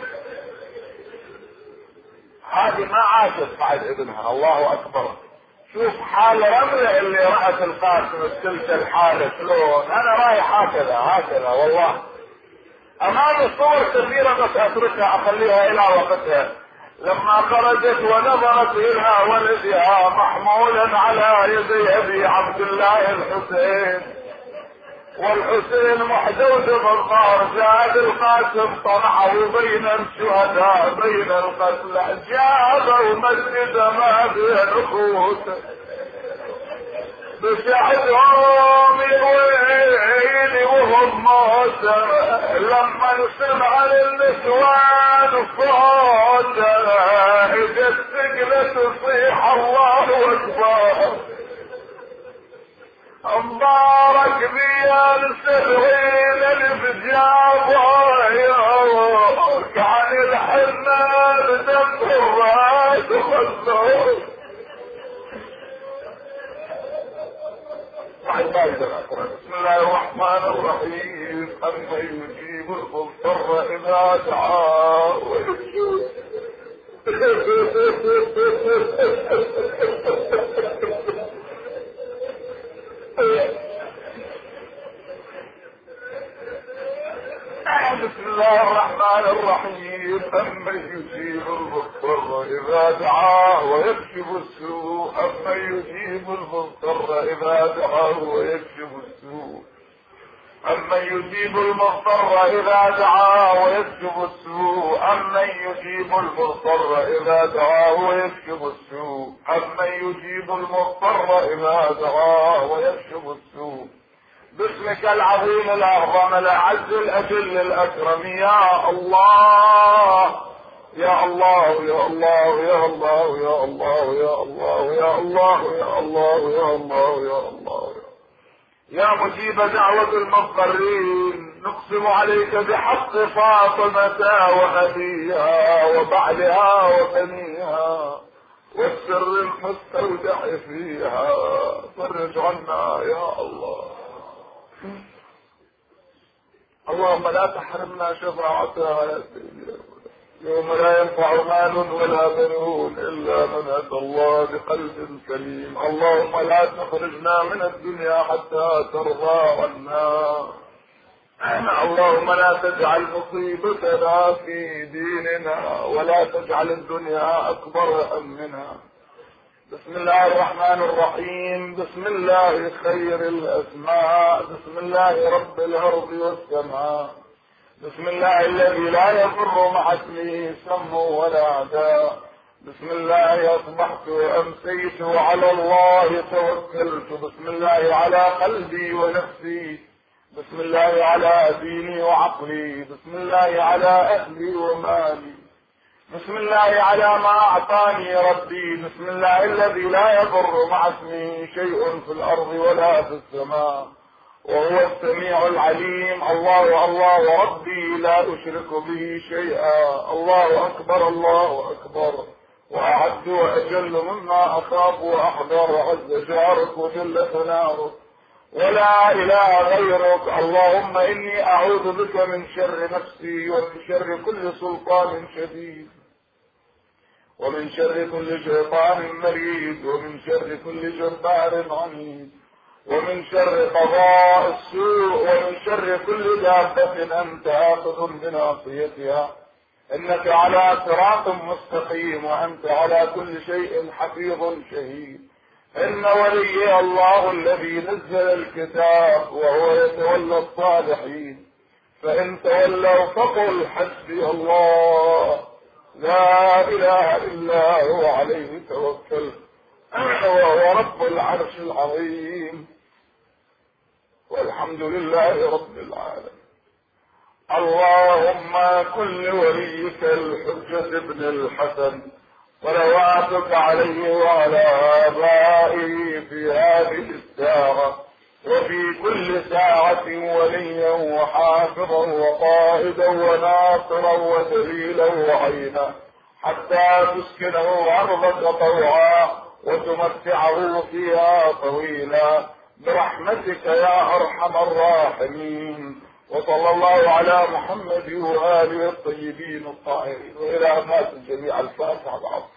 هذه ما عاشت بعد ابنها. الله اكبر. شوف حال رملة اللي رأت القاسم بتلك الحالة شلون. انا رايح هكذا والله. امامي صور كثيرة بس اتركها اخليها الى وقتها. لما خرجت ونظرت الى ولدها محمولا على يدي ابي عبد الله الحسين، والحسين محدود بالظهر، زاد القاسم طلعه بين الشهداء بين القتلى، جابوا مسجد ما بين اخوته بشهدهم الويل وهم موتى. لما سمع النسوان صوته اجت ثقلة تصيح الله اكبر. مبارك بيا السبعين الفجابة كان الحنان دم الراس والنور. بسم الله الرحمن الرحيم. أما يجيب المضطر إذا دعاه بسم الله الرحمن الرحيم. أما يجيب المضطر إذا دعاه ويكشف السوء. أما يجيب المضطر إذا دعاه ويكشف السوء. أما يجيب المضطر إذا دعاه ويكشف السوء. أما يجيب المضطر إذا دعاه ويكشف السوء. أما يجيب المضطر إذا دعاه ويكشف السوء. باسمك العظيم الأعظم الأعز الأجل الأكرم يا الله يا الله يا الله يا الله يا الله يا الله يا الله يا الله يا الله يا الله يا مجيب دعوة المضطرين. نقسم عليك بحق فاطمة وأبيها وبعلها وبنيها والسر المستودع فيها، فرج عنا يا الله. اللهم لا تحرمنا شفاعتها يا سيدي يوم لا ينفع مال ولا بنون إلا من أتى الله بقلب سليم. اللهم لا تخرجنا من الدنيا حتى ترضى عنا. اللهم لا تجعل مصيبتنا في ديننا ولا تجعل الدنيا أكبر همنا. بسم الله الرحمن الرحيم. بسم الله خير الأسماء. بسم الله رب الأرض والسماء. بسم الله الذي لا يضر مع اسمه سم ولا داء. بسم الله أصبحت وأمسيت وعلى الله توكلت. بسم الله على قلبي ونفسي. بسم الله على ديني وعقلي، بسم الله على أهلي ومالي، بسم الله على ما أعطاني ربي، بسم الله الذي لا يضر مع اسمه شيء في الأرض ولا في السماء وهو السميع العليم. الله الله ربي لا أشرك به شيئا. الله أكبر الله أكبر، وأعد وأجل مما أخاف وأحذر، وعز جارك وجل ثناؤك ولا إله غيرك. اللهم إني أعوذ بك من شر نفسي ومن شر كل سلطان شديد ومن شر كل شيطان مريد ومن شر كل جبار عنيد ومن شر قضاء السوء ومن شر كل دابة أنت آخذ بناصيتها، إنك على صراط مستقيم وأنت على كل شيء حفيظ شهيد. إن ولي الله الذي نزل الكتاب وهو يتولى الصالحين، فإن تولوا فقل حسبي الله لا إله إلا هو عليه توكلت وهو رب العرش العظيم، والحمد لله رب العالمين. اللهم كن لوليك الحجة ابن الحسن صلواتك عليه وعلى آبائه في هذه الساعة وفي كل ساعة وليا وحافظا وقائدا وناصرا ودليلا وعينا، حتى تسكنه أرضك طوعا وتمتعه فيها طويلا برحمتك يا أرحم الراحمين. وصلى الله على محمد وآله الطيبين الطاهرين، وإلى الناس جميع. الفاتحة.